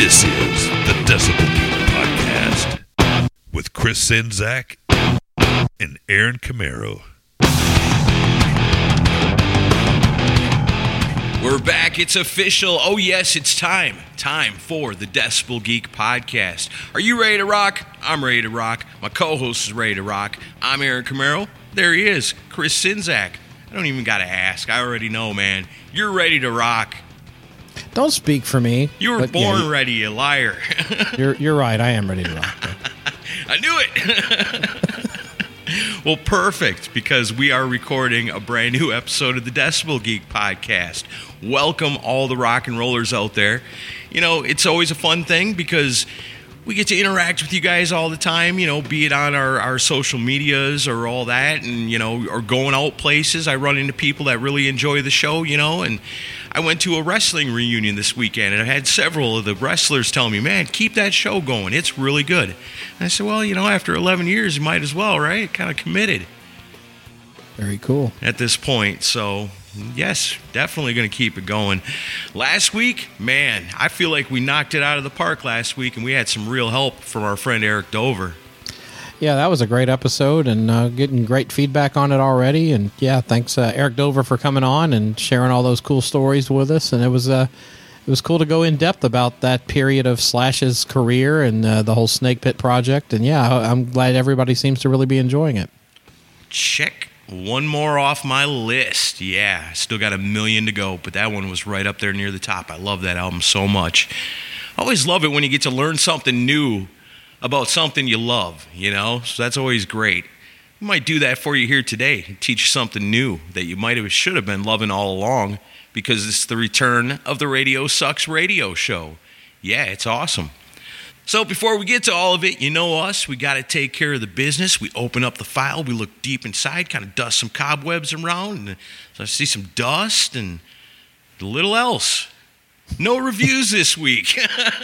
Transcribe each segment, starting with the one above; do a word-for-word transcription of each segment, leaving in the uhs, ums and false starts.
This is the Decibel Geek Podcast with Chris Czynszak and Aaron Camaro. We're back. It's official. Oh, yes, it's time. Time for the Decibel Geek Podcast. Are you ready to rock? I'm ready to rock. My co-host is ready to rock. I'm Aaron Camaro. There he is, Chris Czynszak. I don't even got to ask. I already know, man. You're ready to rock. Don't speak for me. You were born yeah, ready, you liar. you're you're right. I am ready to rock. I knew it. Well, perfect, because we are recording a brand new episode of the Decibel Geek Podcast. Welcome all the rock and rollers out there. You know, it's always a fun thing because we get to interact with you guys all the time, you know, be it on our, our social medias or all that, and, you know, or going out places. I run into people that really enjoy the show, you know, and I went to a wrestling reunion this weekend, and I had several of the wrestlers tell me, man, keep that show going. It's really good. And I said, well, you know, after eleven years, you might as well, right? Kind of committed. Very cool. At this point, so yes, definitely going to keep it going. Last week, man, I feel like we knocked it out of the park last week, and we had some real help from our friend Eric Dover. Yeah, that was a great episode, and uh, getting great feedback on it already. And yeah, thanks uh, Eric Dover for coming on and sharing all those cool stories with us. And it was uh, it was cool to go in depth about that period of Slash's career and uh, the whole Snake Pit project. And yeah, I'm glad everybody seems to really be enjoying it. Check one more off my list. Yeah, I still got a million to go, but that one was right up there near the top. I love that album so much. I always love it when you get to learn something new about something you love, you know? So that's always great. We might do that for you here today, teach you something new that you might have, should have been loving all along, because it's the return of the Radio Sucks radio show. Yeah, it's awesome. So before we get to all of it, you know us, we got to take care of the business. We open up the file, we look deep inside, kind of dust some cobwebs around, and so I see some dust and a little else. No reviews this week.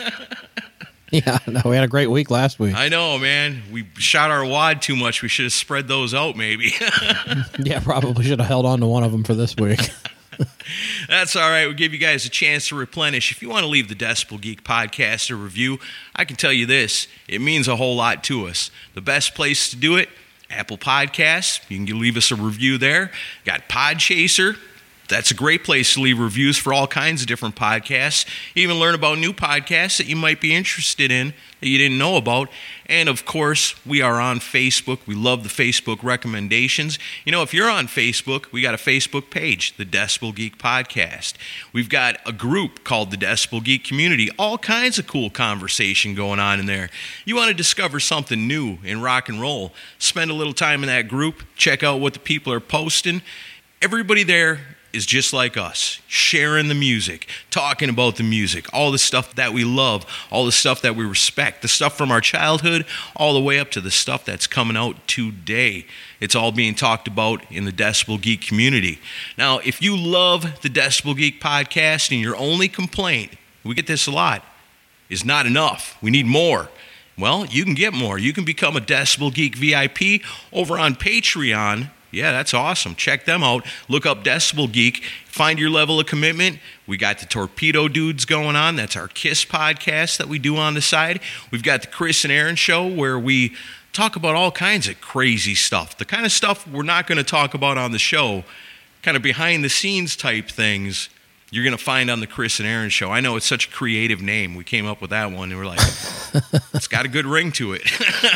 Yeah, no, we had a great week last week. I know, man. We shot our wad too much. We should have spread those out, maybe. Yeah, probably should have held on to one of them for this week. That's all right. We'll give you guys a chance to replenish. If you want to leave the Decibel Geek Podcast a review, I can tell you this. It means a whole lot to us. The best place to do it, Apple Podcasts. You can leave us a review there. Got Podchaser. That's a great place to leave reviews for all kinds of different podcasts. Even learn about new podcasts that you might be interested in that you didn't know about. And, of course, we are on Facebook. We love the Facebook recommendations. You know, if you're on Facebook, we got a Facebook page, the Decibel Geek Podcast. We've got a group called the Decibel Geek Community. All kinds of cool conversation going on in there. You want to discover something new in rock and roll, spend a little time in that group, check out what the people are posting. Everybody there is just like us, sharing the music, talking about the music, all the stuff that we love, all the stuff that we respect, the stuff from our childhood, all the way up to the stuff that's coming out today. It's all being talked about in the Decibel Geek community. Now, if you love the Decibel Geek Podcast and your only complaint, we get this a lot, is not enough, we need more. Well, you can get more. You can become a Decibel Geek V I P over on Patreon. Yeah, that's awesome. Check them out. Look up Decibel Geek. Find your level of commitment. We got the Torpedo Dudes going on. That's our KISS podcast that we do on the side. We've got the Chris and Aaron show where we talk about all kinds of crazy stuff. The kind of stuff we're not going to talk about on the show, kind of behind the scenes type things, you're going to find on the Chris and Aaron show. I know it's such a creative name. We came up with that one, and we're like, it's got a good ring to it.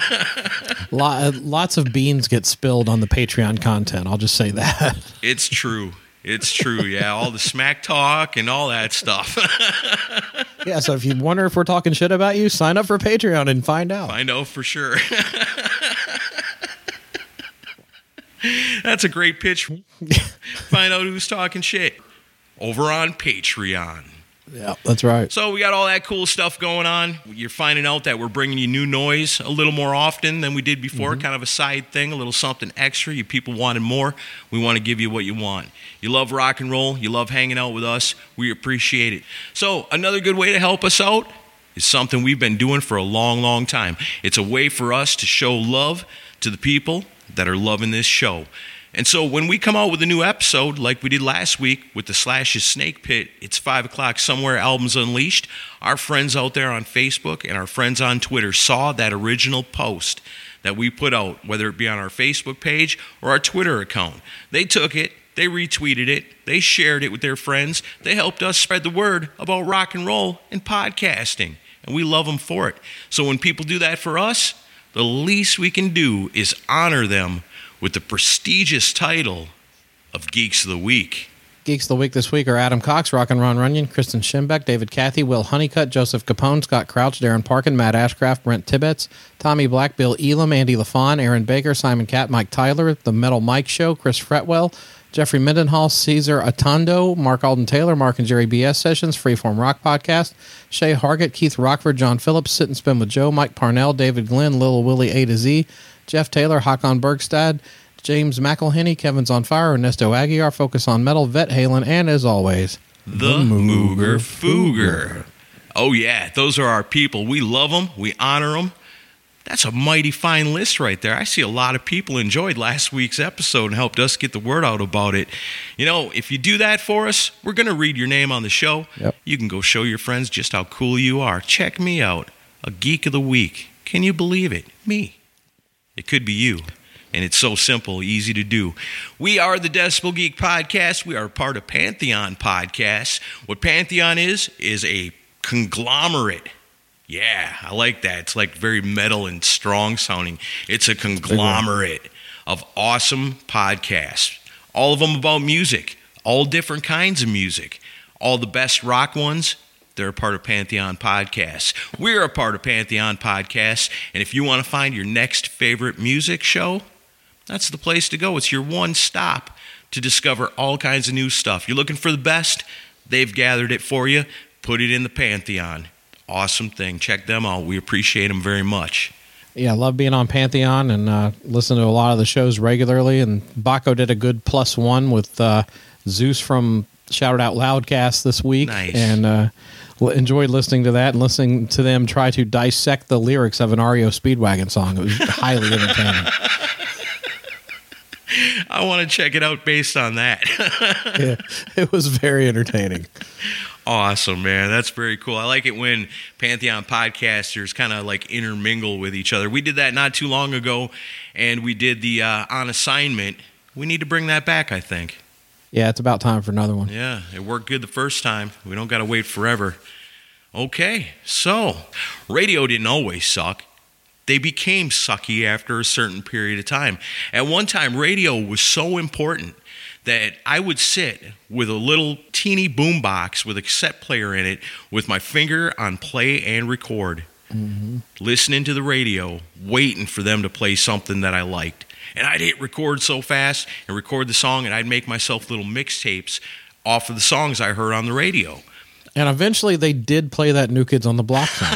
Lots of beans get spilled on the Patreon content. I'll just say that. It's true. It's true, yeah. All the smack talk and all that stuff. Yeah, so if you wonder if we're talking shit about you, sign up for Patreon and find out. Find out for sure. That's a great pitch. Find out who's talking shit. Over on Patreon. Yeah, that's right. So we got all that cool stuff going on. You're finding out that we're bringing you new noise a little more often than we did before, mm-hmm. Kind of a side thing, a little something extra. You people wanted more. We want to give you what you want. You love rock and roll. You love hanging out with us. We appreciate it. So another good way to help us out is something we've been doing for a long, long time. It's a way for us to show love to the people that are loving this show. And so when we come out with a new episode, like we did last week with the Slash's Snake Pit, It's five o'clock Somewhere, Albums Unleashed, our friends out there on Facebook and our friends on Twitter saw that original post that we put out, whether it be on our Facebook page or our Twitter account. They took it, they retweeted it, they shared it with their friends, they helped us spread the word about rock and roll and podcasting, and we love them for it. So when people do that for us, the least we can do is honor them with the prestigious title of Geeks of the Week. Geeks of the Week this week are Adam Cox, Rock and Ron Runyon, Kristen Schimbeck, David Cathy, Will Honeycutt, Joseph Capone, Scott Crouch, Darren Parkin, Matt Ashcraft, Brent Tibbetts, Tommy Black, Bill Elam, Andy LaFawn, Aaron Baker, Simon Catt, Mike Tyler, The Metal Mike Show, Chris Fretwell, Jeffrey Mendenhall, Caesar Atondo, Mark Alden Taylor, Mark and Jerry B S Sessions, Freeform Rock Podcast, Shay Hargett, Keith Rockford, John Phillips, Sit and Spin with Joe, Mike Parnell, David Glenn, Lil Willie A to Z, Jeff Taylor, Hakon Bergstad, James McElhenney, Kevin's on Fire, Ernesto Aguiar, Focus on Metal, Vet Halen, and as always, the, the Mooger Fooger. Oh yeah, those are our people. We love them. We honor them. That's a mighty fine list right there. I see a lot of people enjoyed last week's episode and helped us get the word out about it. You know, if you do that for us, we're going to read your name on the show. Yep. You can go show your friends just how cool you are. Check me out, a Geek of the Week. Can you believe it? Me. It could be you. And it's so simple, easy to do. We are the Decibel Geek Podcast. We are part of Pantheon Podcasts. What Pantheon is, is a conglomerate. Yeah, I like that. It's like very metal and strong sounding. It's a conglomerate of awesome podcasts. All of them about music. All different kinds of music. All the best rock ones, they're a part of Pantheon Podcasts. We're a part of Pantheon Podcasts. And if you want to find your next favorite music show, that's the place to go. It's your one stop to discover all kinds of new stuff. You're looking for the best? They've gathered it for you. Put it in the Pantheon. Awesome thing. Check them out. We appreciate them very much. Yeah, I love being on Pantheon and uh, listen to a lot of the shows regularly. And Baco did a good plus one with uh, Zeus from Shout It Out Loudcast this week. Nice. And uh, enjoyed listening to that and listening to them try to dissect the lyrics of an R E O Speedwagon song. It was highly entertaining. I want to check it out based on that. Yeah, it was very entertaining. Awesome, man. That's very cool. I like it when Pantheon podcasters kind of like intermingle with each other. We did that not too long ago, and we did the uh, On Assignment. We need to bring that back, I think. Yeah, it's about time for another one. Yeah, it worked good the first time. We don't got to wait forever. Okay, so radio didn't always suck. They became sucky after a certain period of time. At one time, radio was so important that I would sit with a little teeny boombox with a cassette player in it with my finger on play and record, mm-hmm. listening to the radio, waiting for them to play something that I liked. And I'd hit record so fast and record the song, and I'd make myself little mixtapes off of the songs I heard on the radio. And eventually they did play that New Kids on the Block song.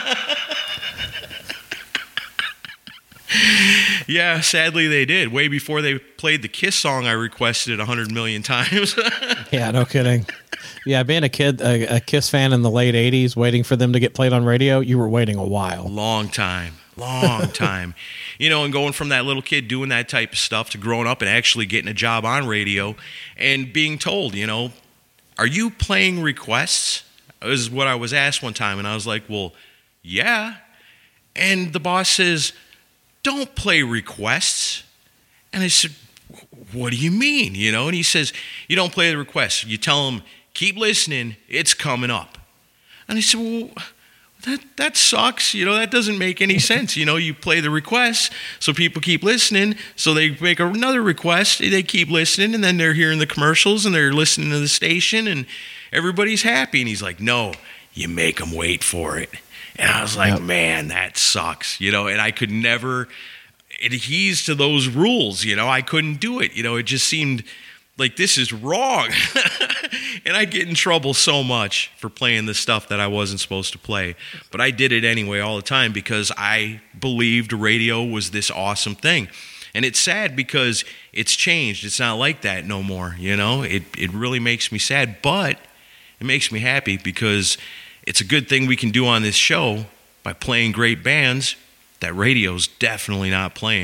Yeah, sadly they did. Way before they played the Kiss song I requested a hundred million times. Yeah, no kidding. Yeah, being a kid, a, a Kiss fan in the late eighties, waiting for them to get played on radio, you were waiting a while. Long time. Long time. You know, and going from that little kid doing that type of stuff to growing up and actually getting a job on radio and being told, you know, are you playing requests? This is what I was asked one time, and I was like, well, yeah. And the boss says, don't play requests. And I said, what do you mean? You know, and he says, you don't play the requests. You tell them, keep listening, it's coming up. And I said, well, that that sucks. You know, that doesn't make any sense. You know, you play the requests so people keep listening, so they make another request, they keep listening, and then they're hearing the commercials and they're listening to the station and everybody's happy. And he's like, no, you make them wait for it. And I was like, yep. Man, that sucks, you know, and I could never adhere to those rules, you know, I couldn't do it, you know, it just seemed like this is wrong. And I'd get in trouble so much for playing the stuff that I wasn't supposed to play. But I did it anyway all the time because I believed radio was this awesome thing. And it's sad because it's changed. It's not like that no more, you know, it, it really makes me sad, but it makes me happy because it's a good thing we can do on this show by playing great bands that radio's definitely not playing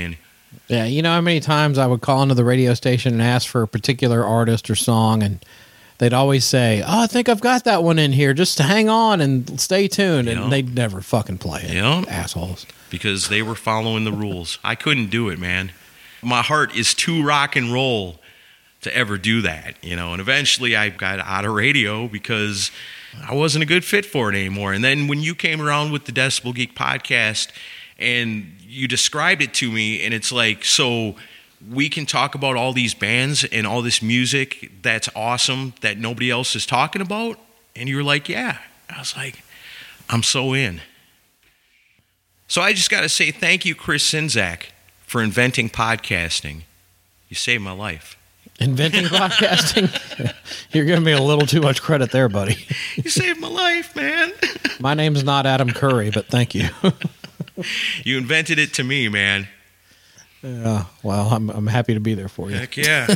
Yeah, you know how many times I would call into the radio station and ask for a particular artist or song, and they'd always say, "Oh, I think I've got that one in here. Just hang on and stay tuned." And Yep. they'd never fucking play it. Yep. Assholes. Because they were following the rules. I couldn't do it, man. My heart is too rock and roll to ever do that, you know. And eventually I got out of radio because I wasn't a good fit for it anymore. And then when you came around with the Decibel Geek podcast and you described it to me, and it's like, so we can talk about all these bands and all this music that's awesome that nobody else is talking about? And you were like, yeah. I was like, I'm so in. So I just got to say thank you, Chris Czynszak, for inventing podcasting. You saved my life. Inventing podcasting? You're giving me a little too much credit there, buddy. You saved my life, man. My name's not Adam Curry, but thank you. You invented it to me, man. Yeah, well, I'm I'm happy to be there for you. Heck yeah.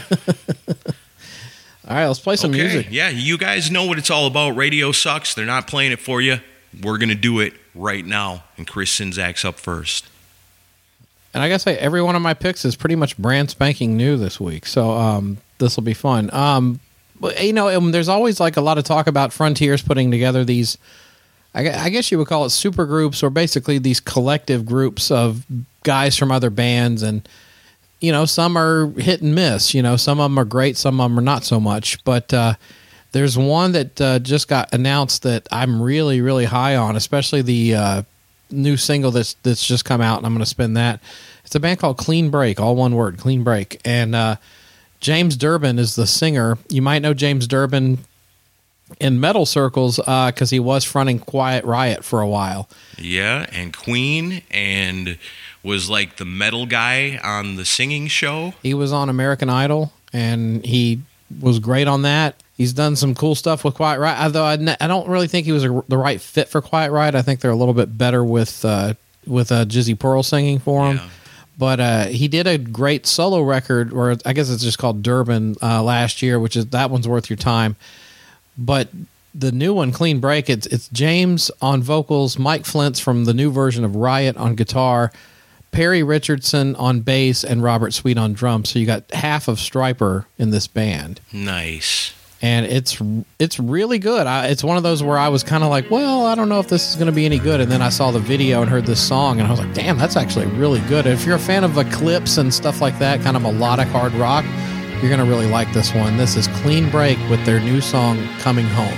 All right, let's play some Okay. music. Yeah, you guys know what it's all about. Radio sucks. They're not playing it for you. We're going to do it right now. And Chris Czynszak's up first. And I gotta say, every one of my picks is pretty much brand spanking new this week, so um, this will be fun. Um, but, you know, um, there's always like a lot of talk about Frontiers putting together these, I, gu- I guess you would call it super groups, or basically these collective groups of guys from other bands, and you know, some are hit and miss. You know, some of them are great, some of them are not so much. But uh, there's one that uh, just got announced that I'm really, really high on, especially the uh, new single that's that's just come out, and I'm going to spin that. It's a band called Clean Break, all one word, Clean Break. And uh, James Durbin is the singer. You might know James Durbin in metal circles because uh, he was fronting Quiet Riot for a while. Yeah, and Queen, and was like the metal guy on the singing show. He was on American Idol, and he was great on that. He's done some cool stuff with Quiet Riot, although I, ne- I don't really think he was a, the right fit for Quiet Riot. I think they're a little bit better with uh, with uh, Jizzy Pearl singing for him. Yeah. But uh, he did a great solo record, or I guess it's just called Durbin, uh, last year, which is that one's worth your time. But the new one, Clean Break, it's it's James on vocals, Mike Flintz from the new version of Riot on guitar, Perry Richardson on bass, and Robert Sweet on drums. So you got half of Stryper in this band. Nice. And it's it's really good. I, it's one of those where I was kind of like, well, I don't know if this is going to be any good. And then I saw the video and heard this song, and I was like, damn, that's actually really good. If you're a fan of Eclipse and stuff like that, kind of melodic hard rock, you're going to really like this one. This is Clean Break with their new song, Coming Home.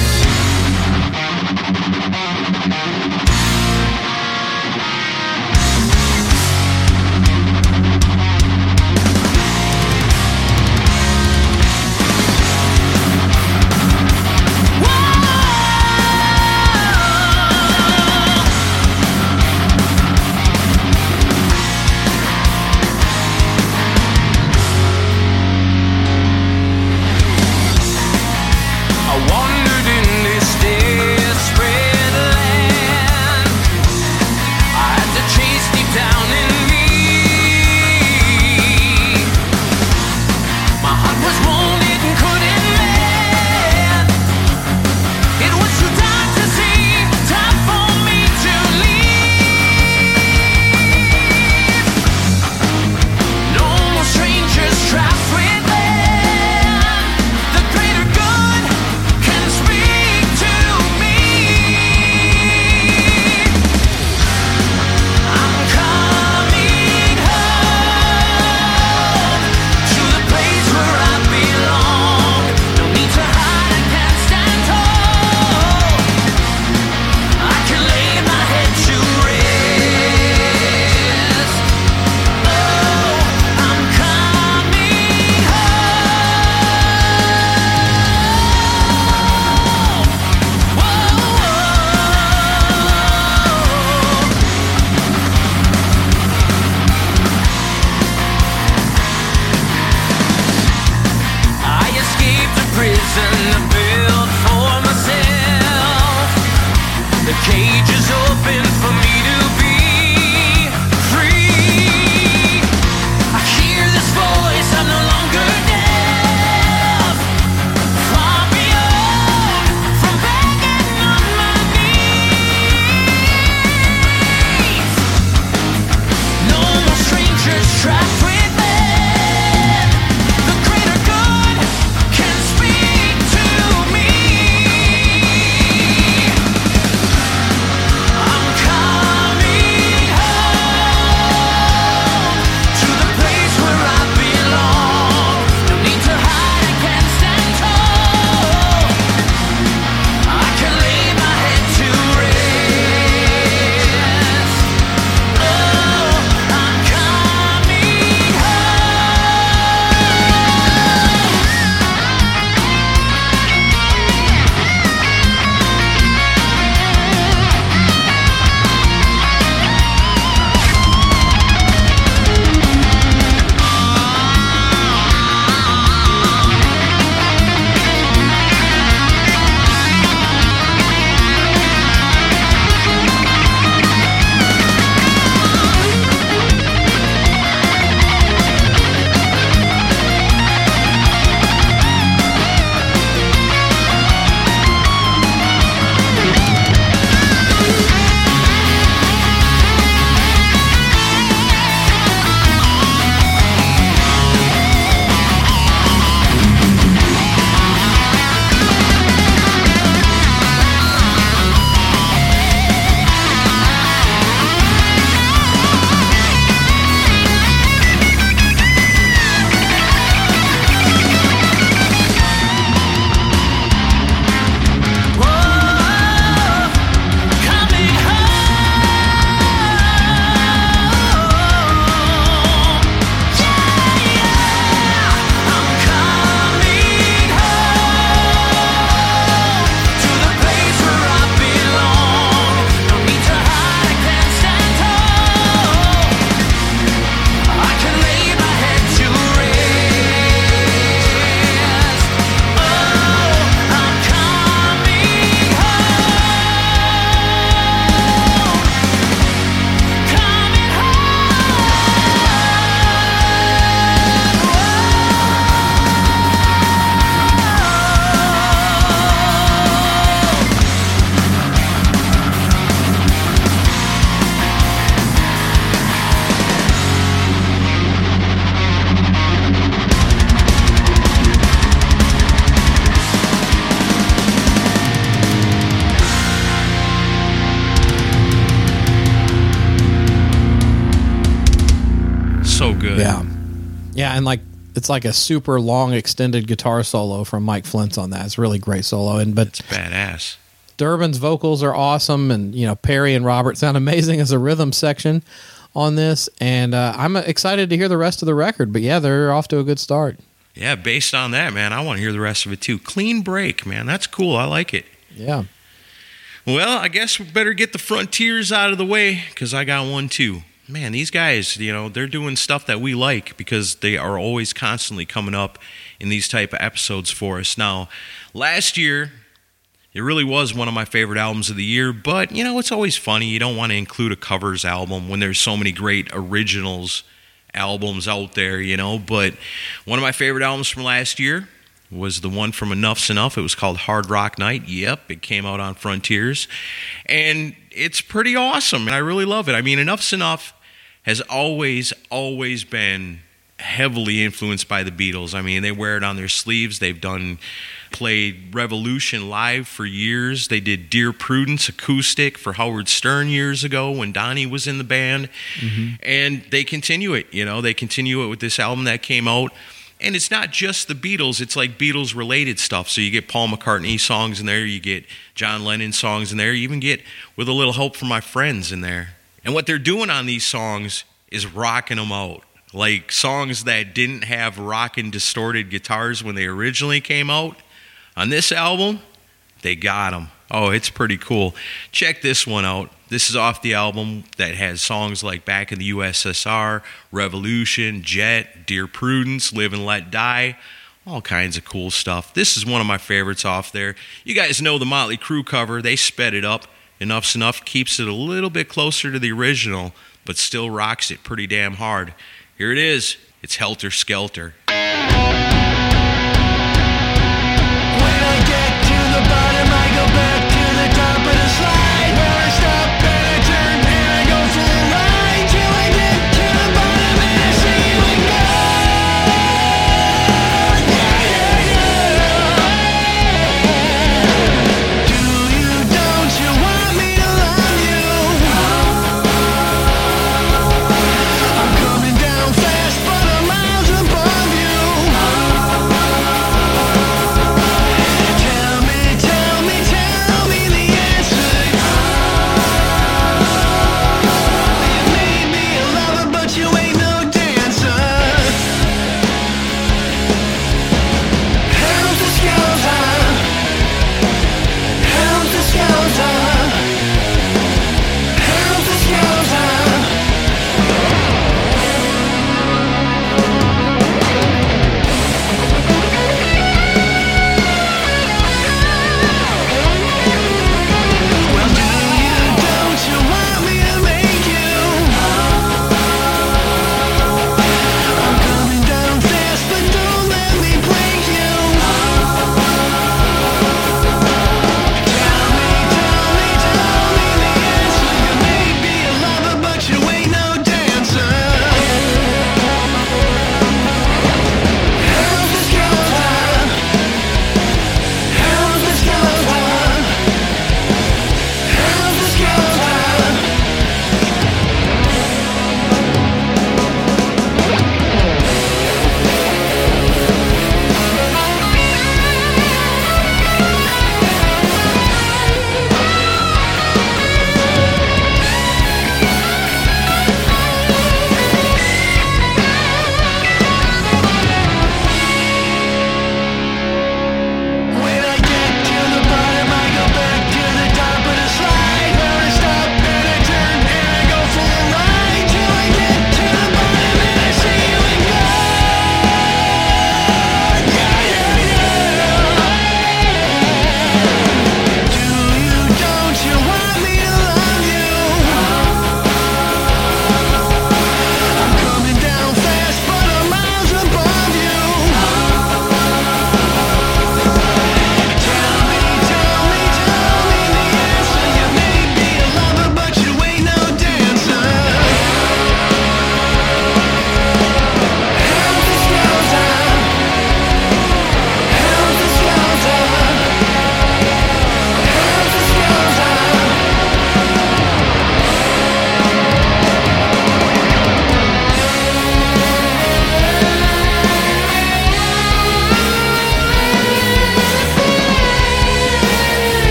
I wandered in just good. Yeah. Yeah, and like it's like a super long extended guitar solo from Mike Flint's on that. It's a really great solo. And but It's badass. Durbin's vocals are awesome, and you know Perry and Robert sound amazing as a rhythm section on this. And uh, I'm excited to hear the rest of the record. But yeah, they're off to a good start. Yeah, based on that, man, I want to hear the rest of it too. Clean break, man. That's cool. I like it. Yeah. Well, I guess we better get the Frontiers out of the way because I got one too. Man, these guys, you know, they're doing stuff that we like because they are always constantly coming up in these type of episodes for us. Now, last year, it really was one of my favorite albums of the year, but, you know, it's always funny. You don't want to include a covers album when there's so many great originals albums out there, you know, but one of my favorite albums from last year was the one from Enough's Enough. It was called Hard Rock Night. Yep, it came out on Frontiers, and it's pretty awesome, and I really love it. I mean, Enough's Enough has always, always been heavily influenced by the Beatles. I mean, they wear it on their sleeves. They've done, played Revolution live for years. They did Dear Prudence acoustic for Howard Stern years ago when Donnie was in the band. Mm-hmm. And they continue it, you know, they continue it with this album that came out. And it's not just the Beatles, it's like Beatles-related stuff. So you get Paul McCartney songs in there, you get John Lennon songs in there, you even get With a Little Help from My Friends in there. And what they're doing on these songs is rocking them out. Like songs that didn't have rockin' distorted guitars when they originally came out. On this album, they got them. Oh, it's pretty cool. Check this one out. This is off the album that has songs like Back in the U S S R, Revolution, Jet, Dear Prudence, Live and Let Die. All kinds of cool stuff. This is one of my favorites off there. You guys know the Motley Crue cover. They sped it up. Enough's Enough keeps it a little bit closer to the original, but still rocks it pretty damn hard. Here it is. It's Helter Skelter. When I get to the bottom, I go back to the top of the slide. Where I stop and I turn and I go for a ride till I get to the bottom and I see you again. Yeah, yeah, yeah. Do you, don't you want me to love you? I'm coming down fast, but I'm miles above you.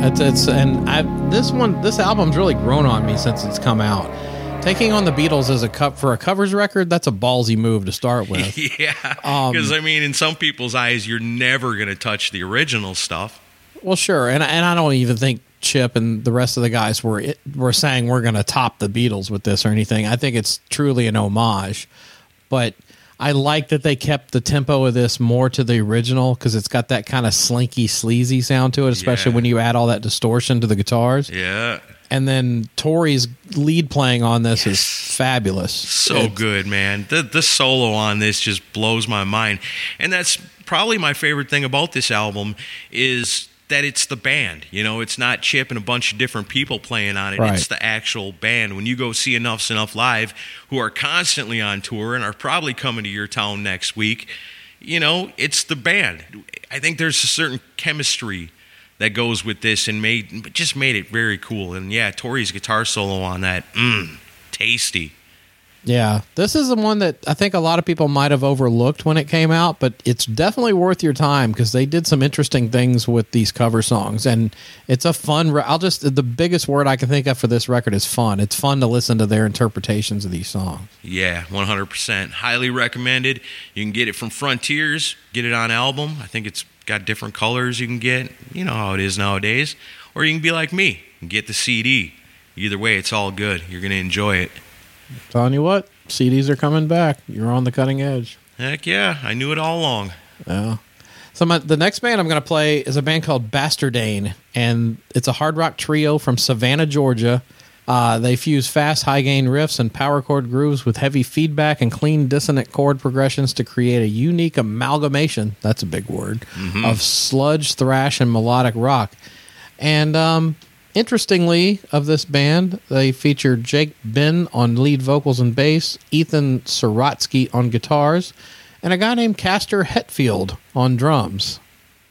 It's it's and I this one this album's really grown on me since it's come out. Taking on the Beatles as a cup for a covers record, that's a ballsy move to start with. Yeah, because um, I mean, in some people's eyes, you're never going to touch the original stuff. Well, sure, and and I don't even think Chip and the rest of the guys were were saying we're going to top the Beatles with this or anything. I think it's truly an homage, but I like that they kept the tempo of this more to the original because it's got that kind of slinky, sleazy sound to it, especially yeah. when you add all that distortion to the guitars. Yeah. And then Tori's lead playing on this yes. is fabulous. So it's, good, man. The the solo on this just blows my mind. And that's probably my favorite thing about this album is that it's the band. You know, it's not Chip and a bunch of different people playing on it. Right. It's the actual band. When you go see Enough's Enough Live, who are constantly on tour and are probably coming to your town next week, you know, it's the band. I think there's a certain chemistry that goes with this and made just made it very cool. And yeah, Tori's guitar solo on that, mmm, tasty. Yeah, this is the one that I think a lot of people might have overlooked when it came out, but it's definitely worth your time because they did some interesting things with these cover songs, and it's a fun. Re- I'll just the biggest word I can think of for this record is fun. It's fun to listen to their interpretations of these songs. Yeah, one hundred percent. Highly recommended. You can get it from Frontiers. Get it on album. I think it's got different colors you can get. You know how it is nowadays. Or you can be like me and get the C D. Either way, it's all good. You're going to enjoy it. Telling you what, C Ds are coming back. You're on the cutting edge. Heck yeah, I knew it all along. Yeah. So my, the next band I'm going to play is a band called Bastardane, and it's a hard rock trio from Savannah, Georgia. Uh, they fuse fast, high-gain riffs and power chord grooves with heavy feedback and clean, dissonant chord progressions to create a unique amalgamation, that's a big word, mm-hmm. of sludge, thrash, and melodic rock. And um, interestingly, of this band, they feature Jake Ben on lead vocals and bass, Ethan Sorotsky on guitars, and a guy named Castor Hetfield on drums.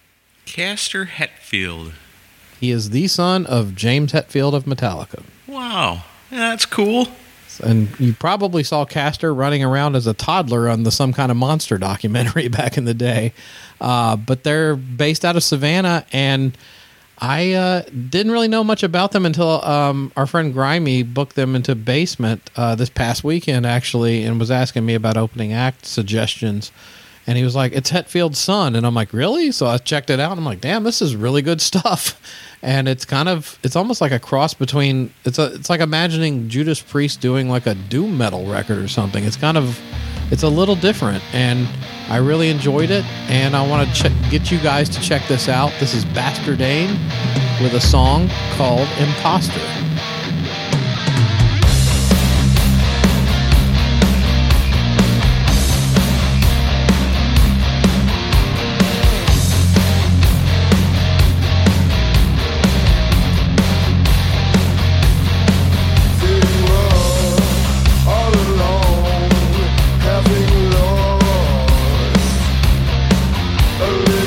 Castor Hetfield. He is the son of James Hetfield of Metallica. Wow, yeah, that's cool. And you probably saw Castor running around as a toddler on the Some Kind of Monster documentary back in the day. Uh, but they're based out of Savannah, and I uh, didn't really know much about them until um, our friend Grimy booked them into Basement uh, this past weekend, actually, and was asking me about opening act suggestions. And he was like, it's Hetfield's son. And I'm like, really? So I checked it out, and I'm like, damn, this is really good stuff. And it's kind of, it's almost like a cross between, it's a, it's like imagining Judas Priest doing like a doom metal record or something. It's kind of, it's a little different, and I really enjoyed it, and I want to ch- get you guys to check this out. This is Bastardane with a song called Imposter.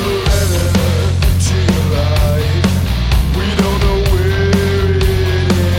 We don't know where it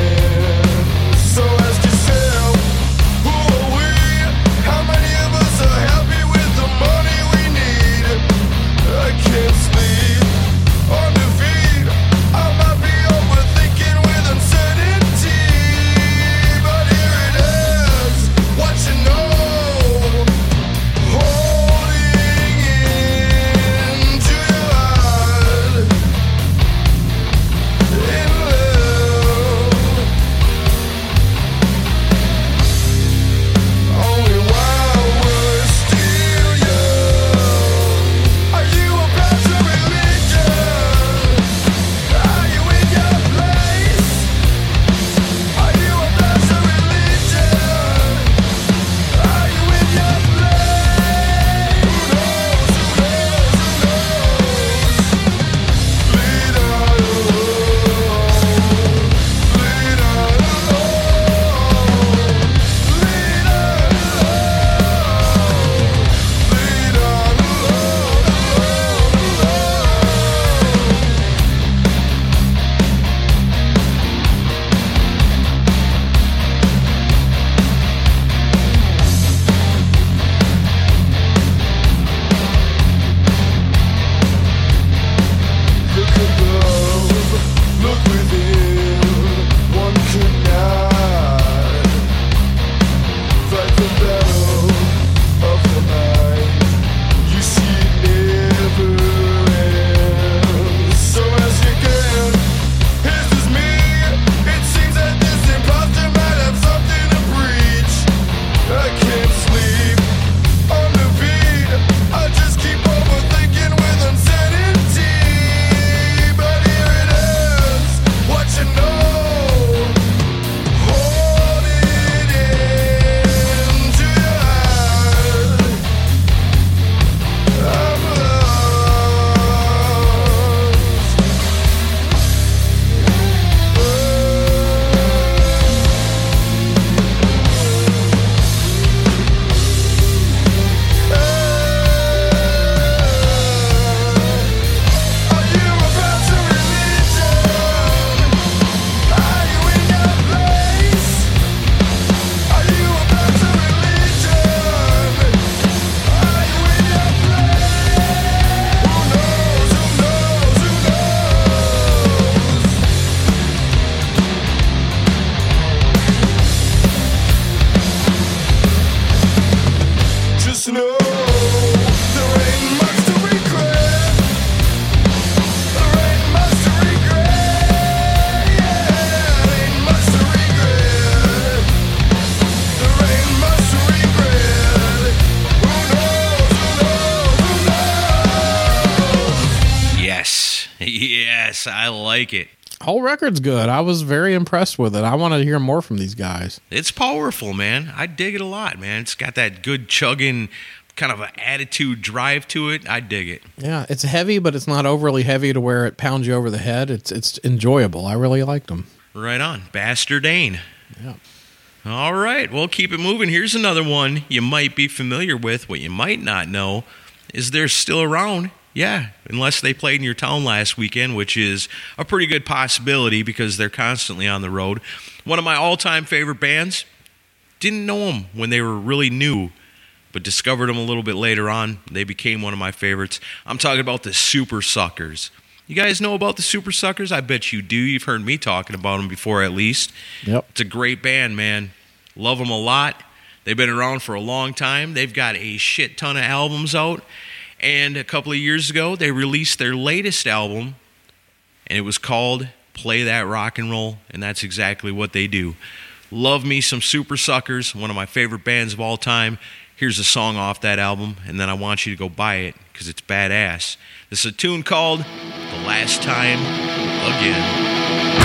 like it. Whole record's good. I was very impressed with it. I want to hear more from these guys. It's powerful, man. I dig it a lot, man. It's got that good chugging kind of an attitude drive to it. I dig it. Yeah, it's heavy, but it's not overly heavy to where it pounds you over the head. It's it's enjoyable. I really liked them. Right on. Bastard Dane. Yeah. All right, well, keep it moving. Here's another one you might be familiar with. What you might not know is they're still around. Yeah, unless they played in your town last weekend, which is a pretty good possibility because they're constantly on the road. One of my all-time favorite bands. Didn't know them when they were really new, but discovered them a little bit later on. They became one of my favorites. I'm talking about the Super Suckers. You guys know about the Super Suckers? I bet you do. You've heard me talking about them before, at least. Yep. It's a great band, man. Love them a lot. They've been around for a long time. They've got a shit ton of albums out. And a couple of years ago, they released their latest album, and it was called Play That Rock and Roll, and that's exactly what they do. Love me some Super Suckers, one of my favorite bands of all time. Here's a song off that album, and then I want you to go buy it because it's badass. This is a tune called The Last Time Again.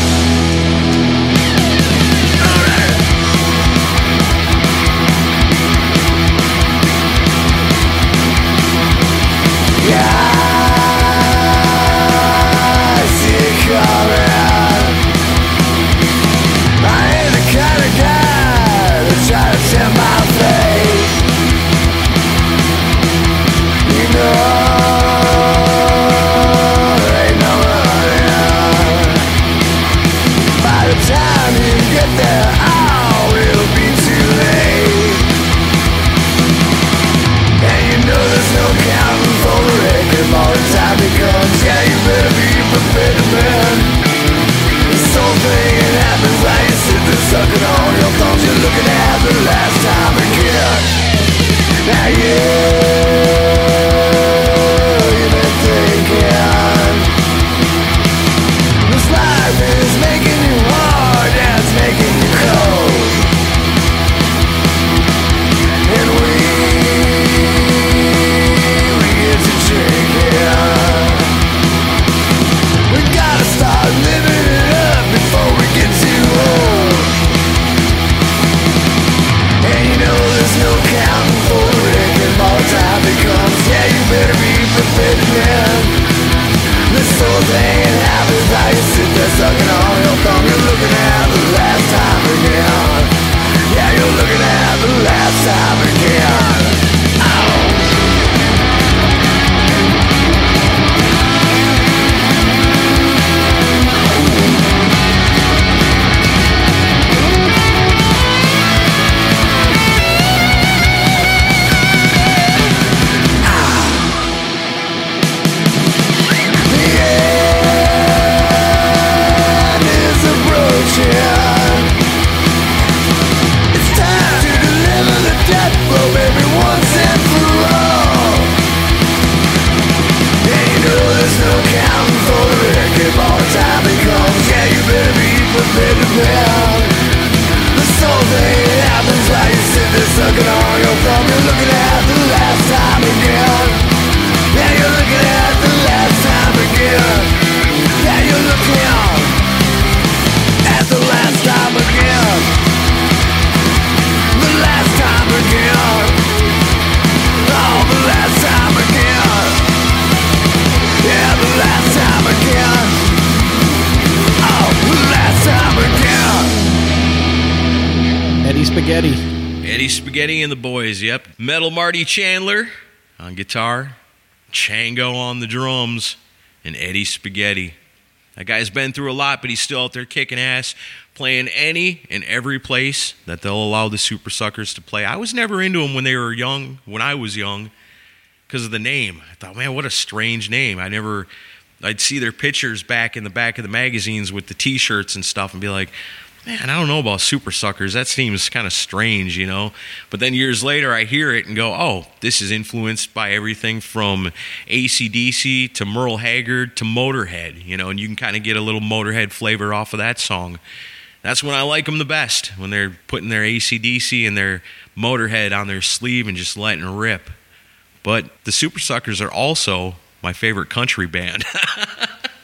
Spaghetti. Eddie Spaghetti and the boys, yep. Metal Marty Chandler on guitar, Chango on the drums, and Eddie Spaghetti. That guy's been through a lot, but he's still out there kicking ass, playing any and every place that they'll allow the Super Suckers to play. I was never into them when they were young, when I was young, because of the name. I thought, man, what a strange name. I never, I'd see their pictures back in the back of the magazines with the T-shirts and stuff and be like, man, I don't know about Super Suckers. That seems kind of strange, you know? But then years later, I hear it and go, oh, this is influenced by everything from A C D C to Merle Haggard to Motorhead, you know? And you can kind of get a little Motorhead flavor off of that song. That's when I like them the best, when they're putting their A C D C and their Motorhead on their sleeve and just letting it rip. But the Super Suckers are also my favorite country band.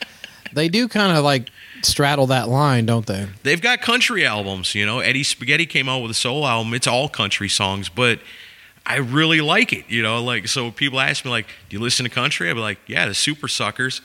They do kind of like straddle that line, don't they? They've got country albums, you know. Eddie Spaghetti came out with a solo album. It's all country songs, but I really like it, you know. Like, so people ask me, like, do you listen to country? I'd be like, yeah, the Super Suckers.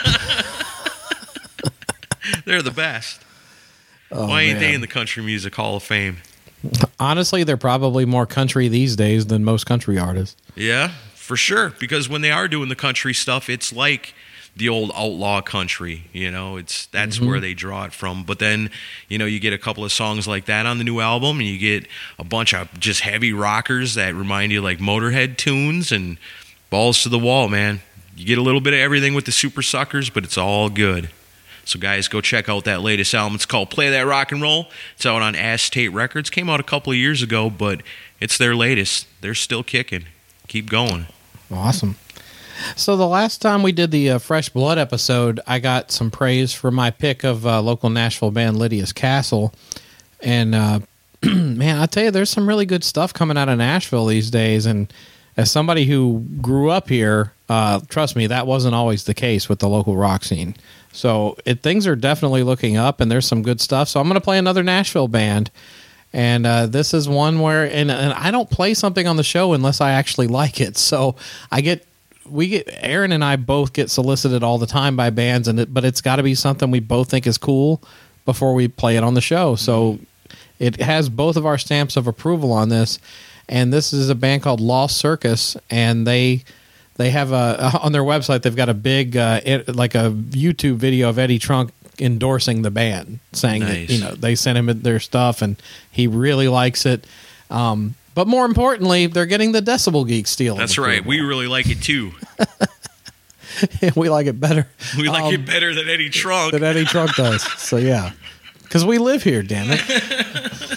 They're the best. Oh, Why ain't man. they in the Country Music Hall of Fame? Honestly, they're probably more country these days than most country artists. Yeah, for sure. Because when they are doing the country stuff, it's like the old outlaw country, you know. It's that's Mm-hmm. where they draw it from. But then, you know, you get a couple of songs like that on the new album, and you get a bunch of just heavy rockers that remind you like Motorhead tunes and balls to the wall, man. You get a little bit of everything with the Super Suckers, but it's all good. So guys, go check out that latest album. It's called Play That Rock and Roll. It's out on Acetate Records. Came out a couple of years ago, but it's their latest. They're still kicking. Keep going. Awesome. So the last time we did the uh, Fresh Blood episode, I got some praise for my pick of uh, local Nashville band Lydia's Castle. And, uh, man, I tell you, there's some really good stuff coming out of Nashville these days. And as somebody who grew up here, uh, trust me, that wasn't always the case with the local rock scene. So it, things are definitely looking up, and there's some good stuff. So I'm going to play another Nashville band. And uh, this is one where, and, and I don't play something on the show unless I actually like it. So I get, we get, Aaron and I both get solicited all the time by bands, and it, but it's got to be something we both think is cool before we play it on the show. So it has both of our stamps of approval on this. And this is a band called Lost Circus, and they they have a on their website they've got a big uh, it, like a YouTube video of Eddie Trunk endorsing the band, saying Nice. that, you know, they sent him their stuff and he really likes it. Um, but more importantly, they're getting the Decibel Geek steal. That's right. We really like it too. we like it better. We like um, it better than Eddie Trunk. than Eddie Trunk does. So yeah, because we live here, damn it.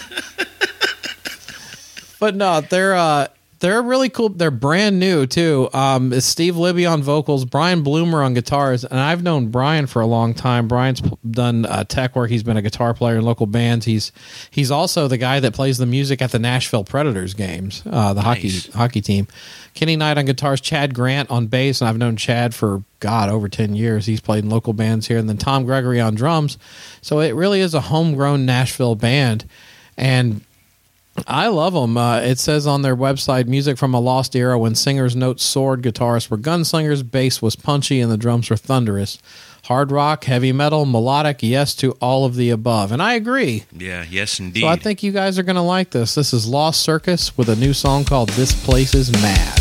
But no, they're uh, they're really cool. They're brand new too. Um, it's Steve Libby on vocals, Brian Bloomer on guitars, and I've known Brian for a long time. Brian's p- done uh, tech work. He's been a guitar player in local bands. He's he's also the guy that plays the music at the Nashville Predators games, uh, the Nice. hockey hockey team. Kenny Knight on guitars, Chad Grant on bass, and I've known Chad for God over ten years. He's played in local bands here, and then Tom Gregory on drums. So it really is a homegrown Nashville band, and I love them. Uh, it says on their website, music from a lost era when singers' notes soared, guitarists were gunslingers, bass was punchy, and the drums were thunderous. Hard rock, heavy metal, melodic, yes to all of the above. And I agree. Yeah, yes, indeed. So I think you guys are going to like this. This is Lost Circus with a new song called This Place is Mad.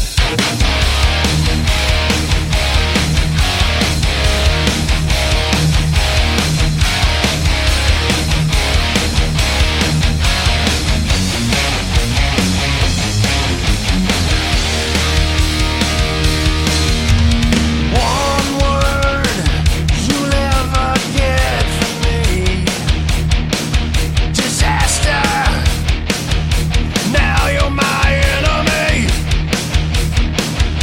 One word you'll ever get from me. Disaster. Now you're my enemy.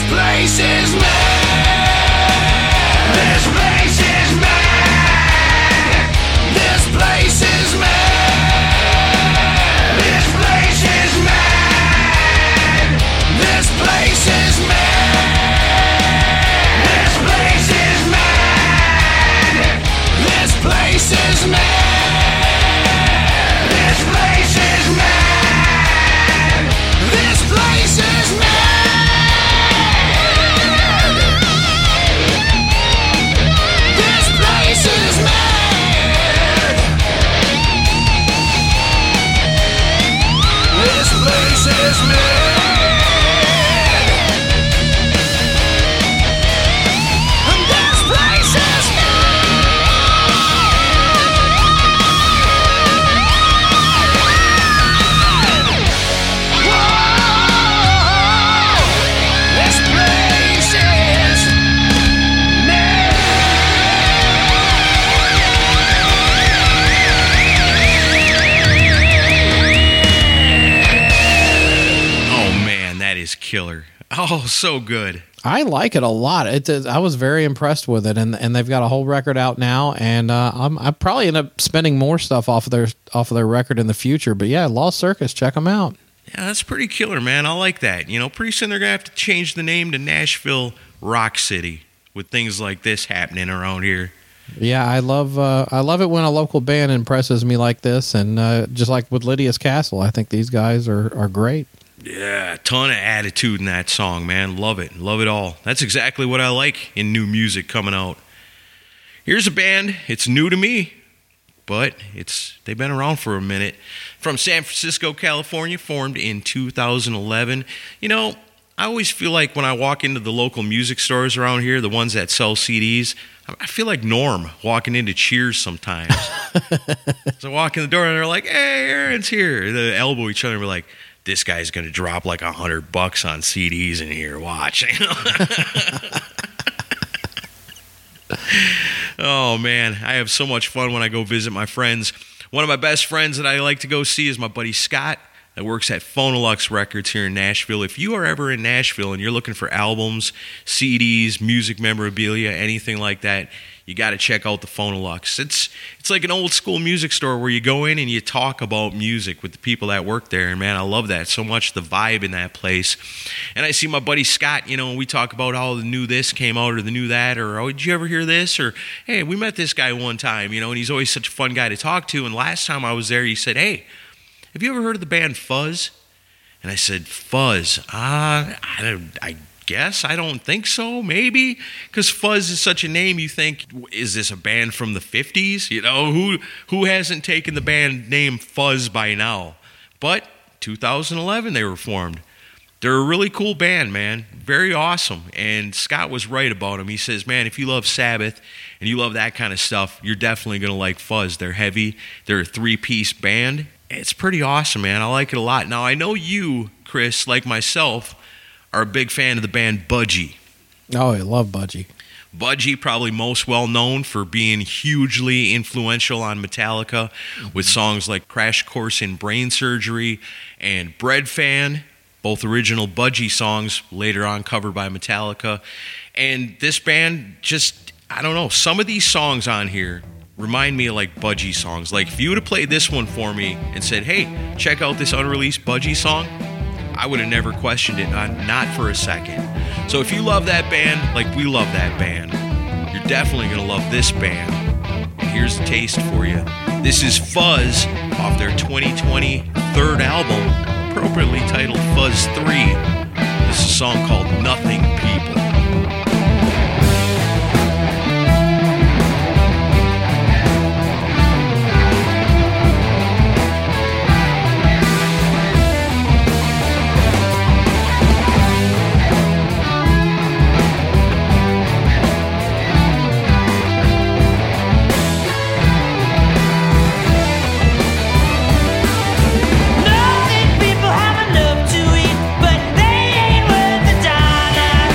place is mad. This place is mad. This place is mad. This place is mad. This place is mad. This place is mad. This place is mad. This place is mad. This place is mad. This place is mad. This place is mad. And this place is mad. Whoa. This place is Oh man, that is killer. Oh, so good. I like it a lot. It is, I was very impressed with it, and and they've got a whole record out now, and uh, I'm I probably end up spending more stuff off of their off of their record in the future. But yeah, Lost Circus, check them out. Yeah, that's pretty killer, man. I like that. You know, pretty soon they're going to have to change the name to Nashville Rock City with things like this happening around here. Yeah, I love uh, I love it when a local band impresses me like this, and uh, just like with Lydia's Castle, I think these guys are are great. Yeah, a ton of attitude in that song, man. Love it. Love it all. That's exactly what I like in new music coming out. Here's a band. It's new to me, but it's they've been around for a minute. From San Francisco, California, formed in two thousand eleven. You know, I always feel like when I walk into the local music stores around here, the ones that sell C Ds, I feel like Norm walking into Cheers sometimes. So I walk in the door and they're like, "Hey, Aaron's here." They elbow each other and we're like, "This guy's going to drop like a hundred bucks on C Ds in here. Watch." Oh, man. I have so much fun when I go visit my friends. One of my best friends that I like to go see is my buddy Scott that works at Phonolux Records here in Nashville. If you are ever in Nashville and you're looking for albums, C Ds, music memorabilia, anything like that, you got to check out the Phonolux. It's it's like an old school music store where you go in and you talk about music with the people that work there. And man, I love that so much, the vibe in that place. And I see my buddy Scott, you know, and we talk about how the new this came out or the new that, or oh, did you ever hear this? Or hey, we met this guy one time, you know, and he's always such a fun guy to talk to. And last time I was there, he said, "Hey, have you ever heard of the band Fuzz?" And I said, "Fuzz? Uh, I don't, I guess I don't think so, maybe." Because Fuzz is such a name, you think, is this a band from the fifties? You know, who who hasn't taken the band name Fuzz by now? But two thousand eleven they were formed. They're a really cool band, man. Very awesome. And Scott was right about them. He says, man, if you love Sabbath and you love that kind of stuff, you're definitely going to like Fuzz. They're heavy. They're a three-piece band. It's pretty awesome, man. I like it a lot. Now, I know you, Chris, like myself, are a big fan of the band Budgie. Oh, I love Budgie. Budgie, probably most well known for being hugely influential on Metallica with songs like Crash Course in Brain Surgery and Bread Fan, both original Budgie songs, later on covered by Metallica. And this band just, I don't know, some of these songs on here remind me of like Budgie songs. Like if you would have played this one for me and said, hey, check out this unreleased Budgie song, I would have never questioned it, not, not for a second. So if you love that band like we love that band, you're definitely going to love this band. And here's a taste for you. This is Fuzz off their twenty twenty third album, appropriately titled Fuzz three. This is a song called Nothing People. Nothing people have enough to eat, but they ain't worth a dollar.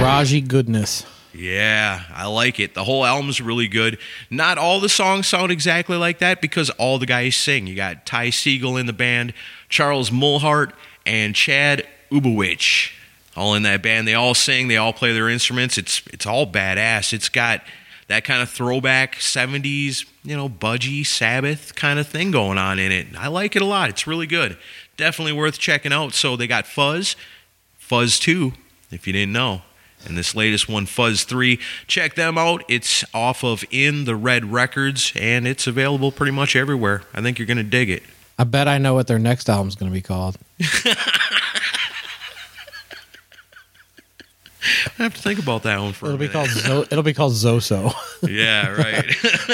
garagey goodness. Yeah, I like it. The whole album's really good. Not all the songs sound exactly like that because all the guys sing. You got Ty Segall in the band, Charles Mulhart, and Chad Ubowich, all in that band. They all sing. They all play their instruments. It's it's all badass. It's got that kind of throwback seventies, you know, Budgie, Sabbath kind of thing going on in it. I like it a lot. It's really good. Definitely worth checking out. So they got Fuzz, Fuzz two, if you didn't know. And this latest one, Fuzz three, check them out. It's off of In the Red Records, and it's available pretty much everywhere. I think you're going to dig it. I bet I know what their next album's going to be called. I have to think about that one for It'll a be minute. called Zo- it'll be called Zoso. Yeah, right.